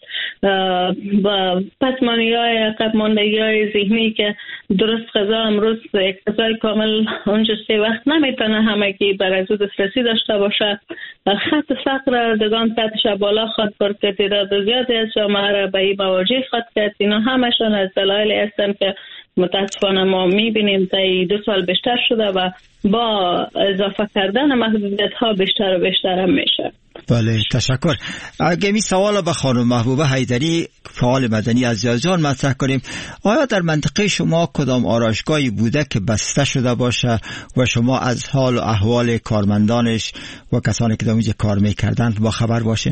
و پسمانی های عقب ماندگی های ذهنی که درست غذا امروز یک غذای کامل اونجا سه وقت نمیتونه همه کی بر از او دسترسی داشته باشه. خط فقر اردگان سطحش بالا خواهد برد که تعداد زیادی از جامعه را به این مواجه خواهد کرد. اینا همشان از دلایلی هستند که متاسفانه ما میبینیم تا دو سال بیشتر شده و با اضافه کردن محدودیت ها بیشتر و بیشتر هم میشه. بله تشکر. اگه می سوال به خانم محبوبه حیدری فعال مدنی از یزدان مطرح کنیم، آیا در منطقه شما کدام آرایشگاهی بوده که بسته شده باشه و شما از حال و احوال کارمندانش و کسانی که در اونجا کار میکردن با خبر باشین؟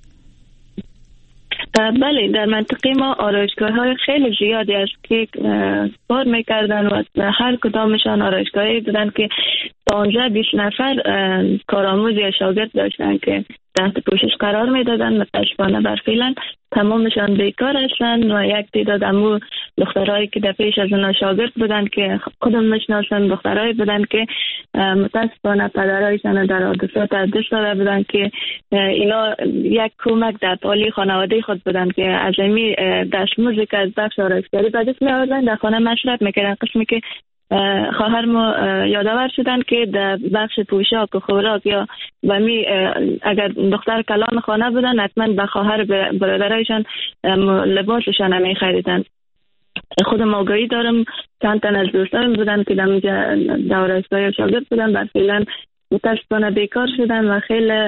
بله، در منطقه ما آرایشگاه های خیلی زیادی است که کار میکردن و هر کدامشان آرایشگاهی بودن که پانزده بیست نفر کارآموز یا شاگرد داشتن که تحت پوشش قرار میدادن. متاسفانه برفعلا تمامشان بیکار هستند و یک تعداد امو دخترایی که در پیش از اونا شاگرد بودن که خودم میشناسن، دخترایی بودن که متاسفانه پدرایشان در حادثات از دست داده بودن که اینا یک کمک در پالی خانواده خود بودن که از امی دستمزدی که از بخش آرایشگری به دست می آوردن در خانه مصرف میکردن. قسمی که خواهر ما یادآور شدن که در بخش پوشاک و خوراک یا و می اگر دختر کلان خانه بودن حتما به خواهر برادرایشان لباسشان هم می خریدن. خودم آگاهی دارم چند تن از دوستان بودن که در دوره‌های شاگرد بودن و فعلا متاسفانه بیکار شدن و خیلی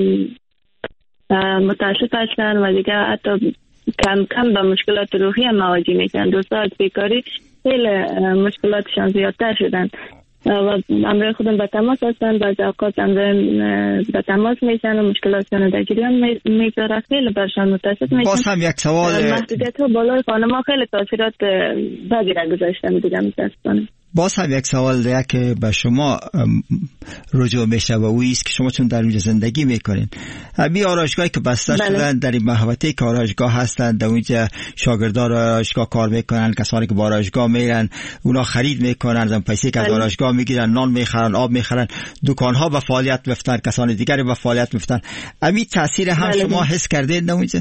متاسف هستن و دیگه حتی کم کم به مشکلات روحی هم مواجه میشن. دوستا از بیکاری خیلی مشکلاتشان زیادتر شدن و امروز خودم به تماس هستن، بعضی اوقات امروز به تماس میشن و مشکلاتشان در جریان میگذاره. خیلی برشان متاسف میشن. باز هم یک سوال، محدودیت ها بالای خانم‌ها خیلی تاثیرات بدی را گذاشتن دیگه متاسفانه. باز هم یک سوال دیگه که به شما رجوع میشه و اویی است که شما چون در اونجا زندگی میکنین، همین آرایشگاهی که بسته شدن در این محوطه که آرایشگاه هستن، در اونجا شاگردان آرایشگاه کار میکنن، کسانی که با آرایشگاه میرن اونا خرید میکنن، از پیسه که از آرایشگاه میگیرن نان میخرن، آب میخرن، دکانها به فعالیت میفتن، کسان دیگری به فعالیت میفتن. همین تاثیر هم بله. شما حس کردین در اونجا؟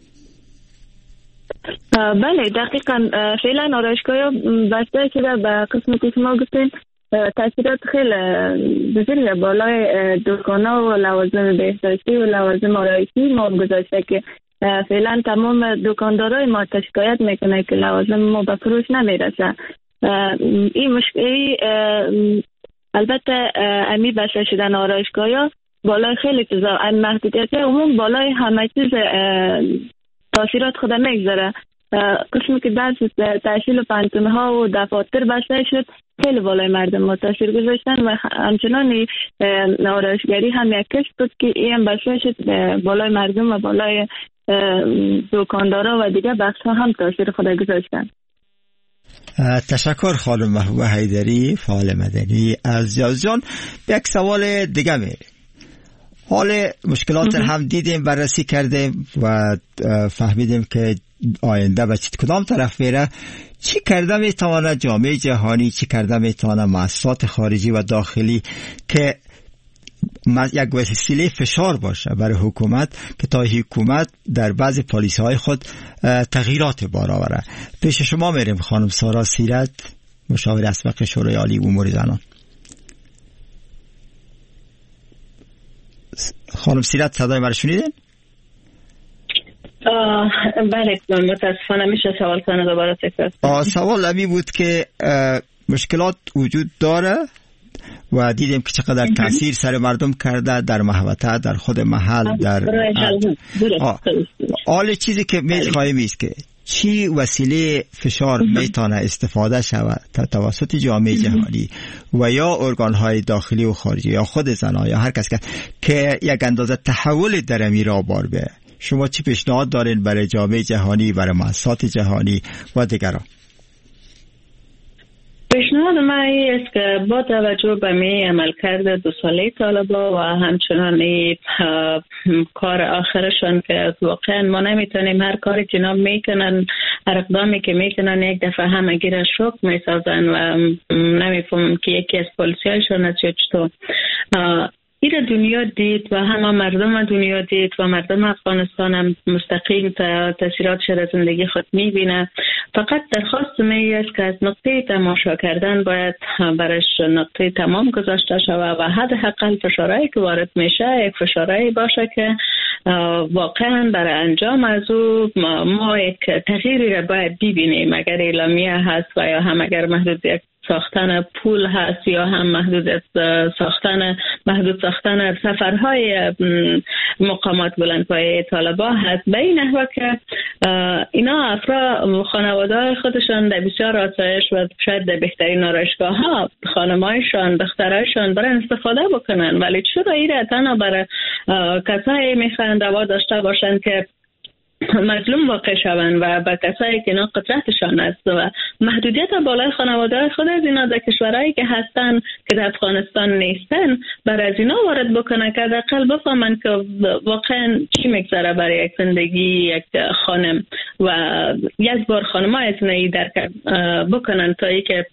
بله دقیقاً. فعلا آرایشگاه بسته شده به قسم که شما گفتین. تاثیرات خیلی بزرگ بالای دکان‌ها و لوازم بهداشتی و لوازم آرایشی ما گذاشته که فعلا تمام دکاندارای ما شکایت میکنه که لوازم ما به فروش نمیرسه. این مشکلی البته امی بسته شدن آرایشگاه بالای خیلی چیزا، محدودیت عموم بالای همه چیز تاثیرات خود میگذاره. قسمی که درس تحصیل و پانتون ها و دفاتر بسته شد خیلی بالای مردم ما تاثیر گذاشتن و همچنان آرایشگری هم یک کش بود که این بسته شد بالای مردم و بالای دکاندارا و دیگه بخش ها هم تاثیر خود گذاشتن. تشکر خانم محبوبه حیدری فعال مدنی از یزدان. یک سوال دیگه میره. حال مشکلات هم دیدیم، بررسی کردیم و فهمیدیم که آینده به کدام طرف میره، چی کرده میتواند جامعه جهانی، چی کرده میتواند مؤسسات خارجی و داخلی که یک وسیله فشار باشه برای حکومت که تا حکومت در بعض پالیسی های خود تغییرات بار آوره. پیش شما میریم خانم سارا سیرت، مشاور اسبق شورای عالی امور زنان. خانم سیرت صدای مرا شنیدین؟ بله متاسفانه میشه سوال کنه دوباره تکرار؟ سوال امی بود که مشکلات وجود داره و دیدیم که چقدر تاثیر سر مردم کرده در محوطه، در خود محل، در حال چیزی که میخواهیم است که چی وسیله فشار میتونه استفاده شود توسط جامعه جهانی و یا ارگان‌های داخلی و خارجی یا خود زنها یا هر کس که یک اندازه تحول در امیر آبار به. شما چی پیشنهاد دارین برای جامعه جهانی، برای مؤسسات جهانی و دیگران؟ پیشنهاد ما است که با توجه به می عملکرد دو ساله طالبان و همچنان کار آخرشان که واقعا ما نمیتونیم هر کاری که اینا میکنن، هر اقدامی که میکنن یک دفعه همه گیر شوک میسازن و نمیفهمم که یکی از پالیسی‌هایشان است یا چطور. ایره دنیا دید و همه مردم دنیا دید و مردم افغانستان هم مستقیم تاثیراتش را زندگی خود میبینه. فقط درخواست می است که از نقطه تماشا کردن باید برش نقطه تمام گذاشته شود و حداقل فشارهایی که وارد میشه یک فشارهایی باشه که واقعا برای انجام از او ما یک تغییری را باید ببینیم. اگر اعلامیه هست و یا هم اگر محدودیت ساختن پول هست یا هم محدود ساختن محدود ساختن سفرهای مقامات بلندپایه طالبان هست، به این نحوه که اینا افراد خانواده خودشان در بسیار آسایش و شاید در بهترین آرایشگاه ها خانمایشان دخترایشان برای استفاده بکنن. ولی چرا ایره تنها برای کسایی میخوان دوا داشته باشند که مظلوم واقع شوند و به کسایی که اینا قدرتشان است و محدودیت بالای خانواده خود از اینا در کشورهایی که هستن که در افغانستان نیستن برای از اینا وارد بکنه که حداقل بفهمن که واقعا چی میگذره برای یک زندگی یک خانم و یک بار خانم‌ها از اینایی درک بکنن تا ای که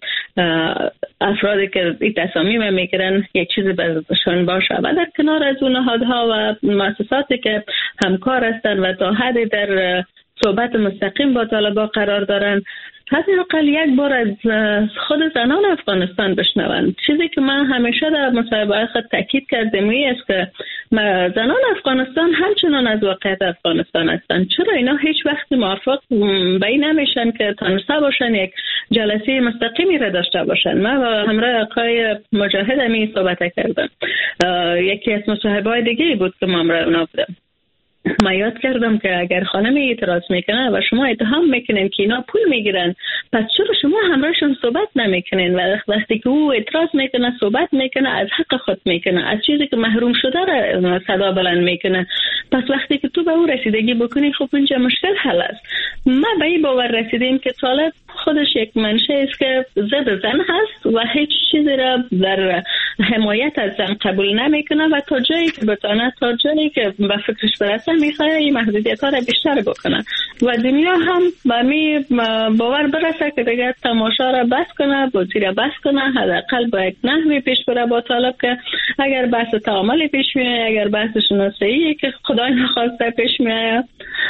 افرادی که این تصامیم میگیرن یک چیزی برشان باشه. و در کنار از اون نهادها و مؤسساتی که همکار هستن و تا حدی در صحبت مستقیم با طالبان قرار دارن، حداقل یک بار از خود زنان افغانستان بشنوند. چیزی که من همیشه در مصاحبه‌های خود تاکید کردم این است که زنان افغانستان همچنان از واقعیت افغانستان هستند. چرا اینا هیچ وقت موافق به این نمیشن که تونسته باشن یک جلسه مستقیمی را داشته باشن؟ من با همراه آقای مجاهد امی صحبت کردم. یکی از مصاحبه‌های دیگه بود که ما را اونا بودم. ما یاد کردم که اگر خانم اعتراض میکنه و شما اتهام میکنین که اینا پول میگیرن، پس چرا شما همراهشون صحبت نمیکنین؟ و وقتی که او اعتراض میکنه صحبت میکنه از حق خود میکنه، از چیزی که محروم شده را صدا بلند میکنه، پس وقتی که تو به او رسیدگی بکنی خب اینجا مشکل حل است. ما به این باور رسیدیم که طالب خودش یک منشه است که ضد زن هست و هیچ چیزی را در حمایت از زن قبول نمیکنه و تا جایی که بتونه، تا جایی که به فکرش برسه میخواه این محدودیت ها را بیشتر بکنه و دنیا هم به می باور برسه که دیگه تماشا را بس کنه، بازی را بس کنه، حداقل با یک نحوی پیش بره با طالب که اگر بحث تعاملی پیش میاد، اگر بحث شناسایی که خدای نخواسته پیش میاد،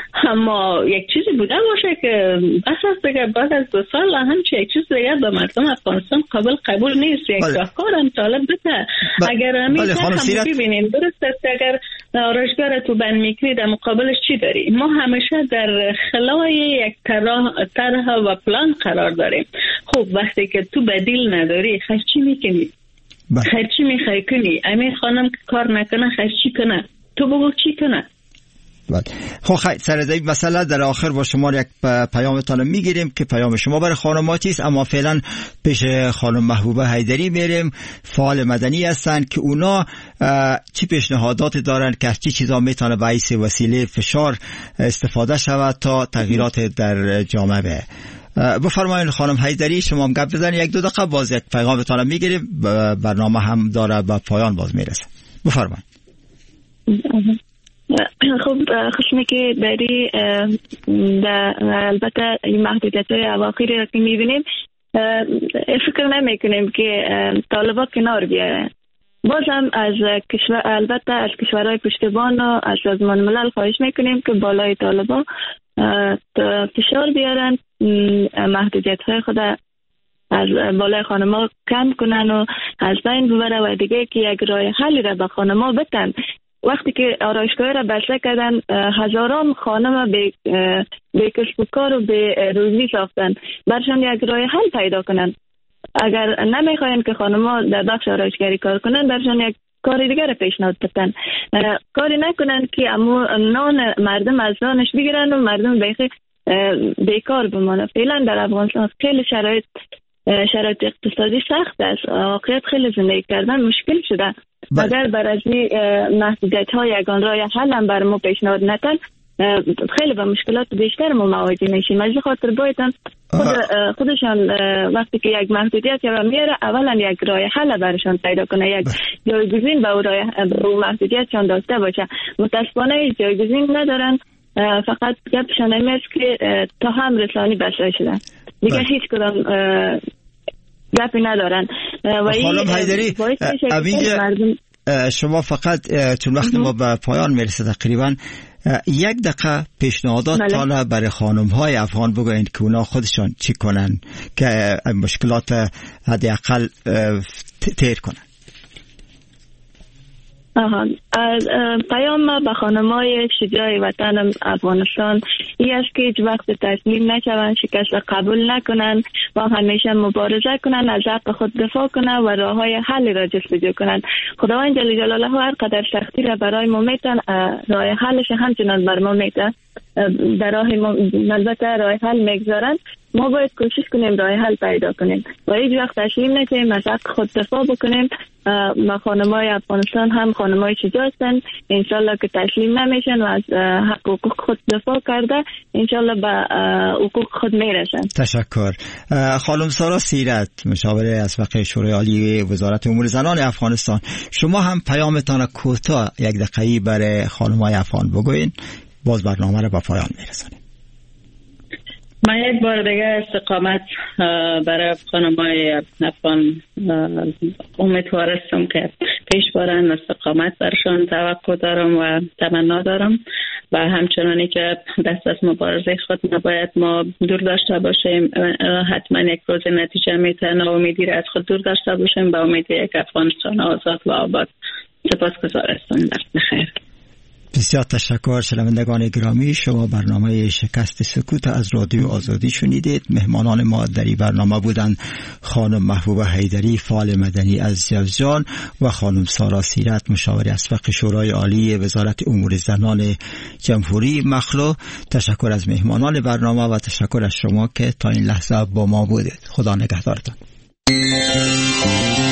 اما یک چیزی بوده باشه که بس از دیگه بعد از دو سال همچه یک چیز دیگه به مردم افغانستان قابل قبول نیست. یک راهکار هم طالب بده. اگر همین هم ببینیم درست است اگر آرایشگاه تو بند میکنی در مقابلش چی داری؟ ما همیشه در خلای یک طرح و پلان قرار داریم. خب وقتی که تو بدیل نداری خرچی میکنی؟ خرچی میخوای کنی؟ امین خانم کار نکنه خرچی کنه؟ تو بگو چی کنه؟ خب خیلی سرزایی مسئله در آخر با شما یک پیامتان میگیریم که پیام شما برای خانماتی است، اما فعلا پیش خانم محبوبه حیدری میریم. فعال مدنی هستند که اونا چی پیشنهادات دارن که چی چیزا میتونه باعث وسیله فشار استفاده شود تا تغییرات در جامعه به. بفرمایید خانم حیدری، شما هم گپ بزنید یک دو دقیقه، باز یک پیغامتان میگیریم، برنامه هم داره به پایان باز میرسه. بفرمایید. خب خشمی که داری البته این محدودیت های اواخری را که میبینیم فکر نمی کنیم که طالبان کنار بیارن. باز هم از کشور البته از کشورهای پشتیبان و از سازمان ملل خواهش میکنیم که بالای طالبان فشار بیارن، محدودیت های خود از بالای خانما کم کنن و از بین ببره و دیگه که یک راه حلی را به خانما بتن. وقتی که آرایشگاه را بسته کردن هزاران خانم به به کسب و کار و به روزی ساختن، برشان یک راه حل پیدا کنن. اگر نمیخواین که خانما در بخش آرایشگری کار کنن، برشان یک کار دیگر را پیشنهاد بدن. کاری نکنن که امو نان مردم از نانش بگیرن و مردم بیخی بیکار بمانه. فعلا در افغانستان خیلی شرایط شرایط اقتصادی سخت است، واقعیت خیلی زندگی کردن مشکل شده. اگر بر از محدودیت های یگان راه حل هم بر ما پیشنهاد نتن، خیلی به مشکلات بیشتر ما مواجه میشیم. از خاطر بایدن خود خودشان وقتی که یک محدودیت یا میاره، اولا یک راه حل برشان پیدا کنه، یک جایگزین به اون راه به اون محدودیتشان داشته باشه. متاسفانه جایگزین ندارن، فقط گپشان این است که تا هم رسانی بسته شدن، دیگه هیچ کدام گپی ندارن. و خانم حیدری، شما فقط چون وقت ما به پایان میرسه تقریبا یک دقیقه پیشنهادات تالا برای خانم های افغان بگوین که اونا خودشان چی کنن که مشکلات حداقل تیر کنن. آها، پیام به خانمای شجاع وطن افغانستان این است که هیچ وقت تسلیم نشوند، شکست قبول نکنند و همیشه مبارزه کنند، از حق خود دفاع کنند و راه های حل را جستجو کنند. خداوند جل جلاله هر قدر سختی را برای ما میتن، راه حلش همچنان بر ما میتن، در راه البته راه حل میگذارن. ما باید کوشش کنیم راه حل پیدا کنیم و هیچ وقت تسلیم نشیم، از حق خود دفاع بکنیم. ما خانمای افغانستان هم خانمای شجاع هستند، انشالله که تسلیم نمیشن و از حق حقوق خود دفاع کرده انشالله به حقوق خود میرسن. تشکر. خانم سارا سیرت، مشاور اسبق شورای عالی وزارت امور زنان افغانستان، شما هم پیامتان کوتاه یک دقیقه‌ای برای خانمای افغان بگوین، باز برنامه را به پایان میرسانیم. من یک بار دیگه استقامت برای خانم‌های افغان امیدوار هستم که پیش برن، استقامت برشان توقع دارم و تمنا دارم و همچنانی که دست از مبارزه خود نباید ما دور داشته باشیم. حتما یک روز نتیجه میتونه، امیدی را از خود دور داشته باشیم به امید یک افغانستان آزاد و آباد. سپاسگزار هستم. دست بخیر. بسیار تشکر. شنوندگان گرامی، شما برنامه شکست سکوت از رادیو آزادی شنیدید. مهمانان ما در این برنامه بودند خانم محبوبه حیدری، فعال مدنی از جوزجان، و خانم سارا سیرت، مشاور اسبق شورای عالی وزارت امور زنان جمهوری مخلو. تشکر از مهمانان برنامه و تشکر از شما که تا این لحظه با ما بودید. خدا نگهدارتان.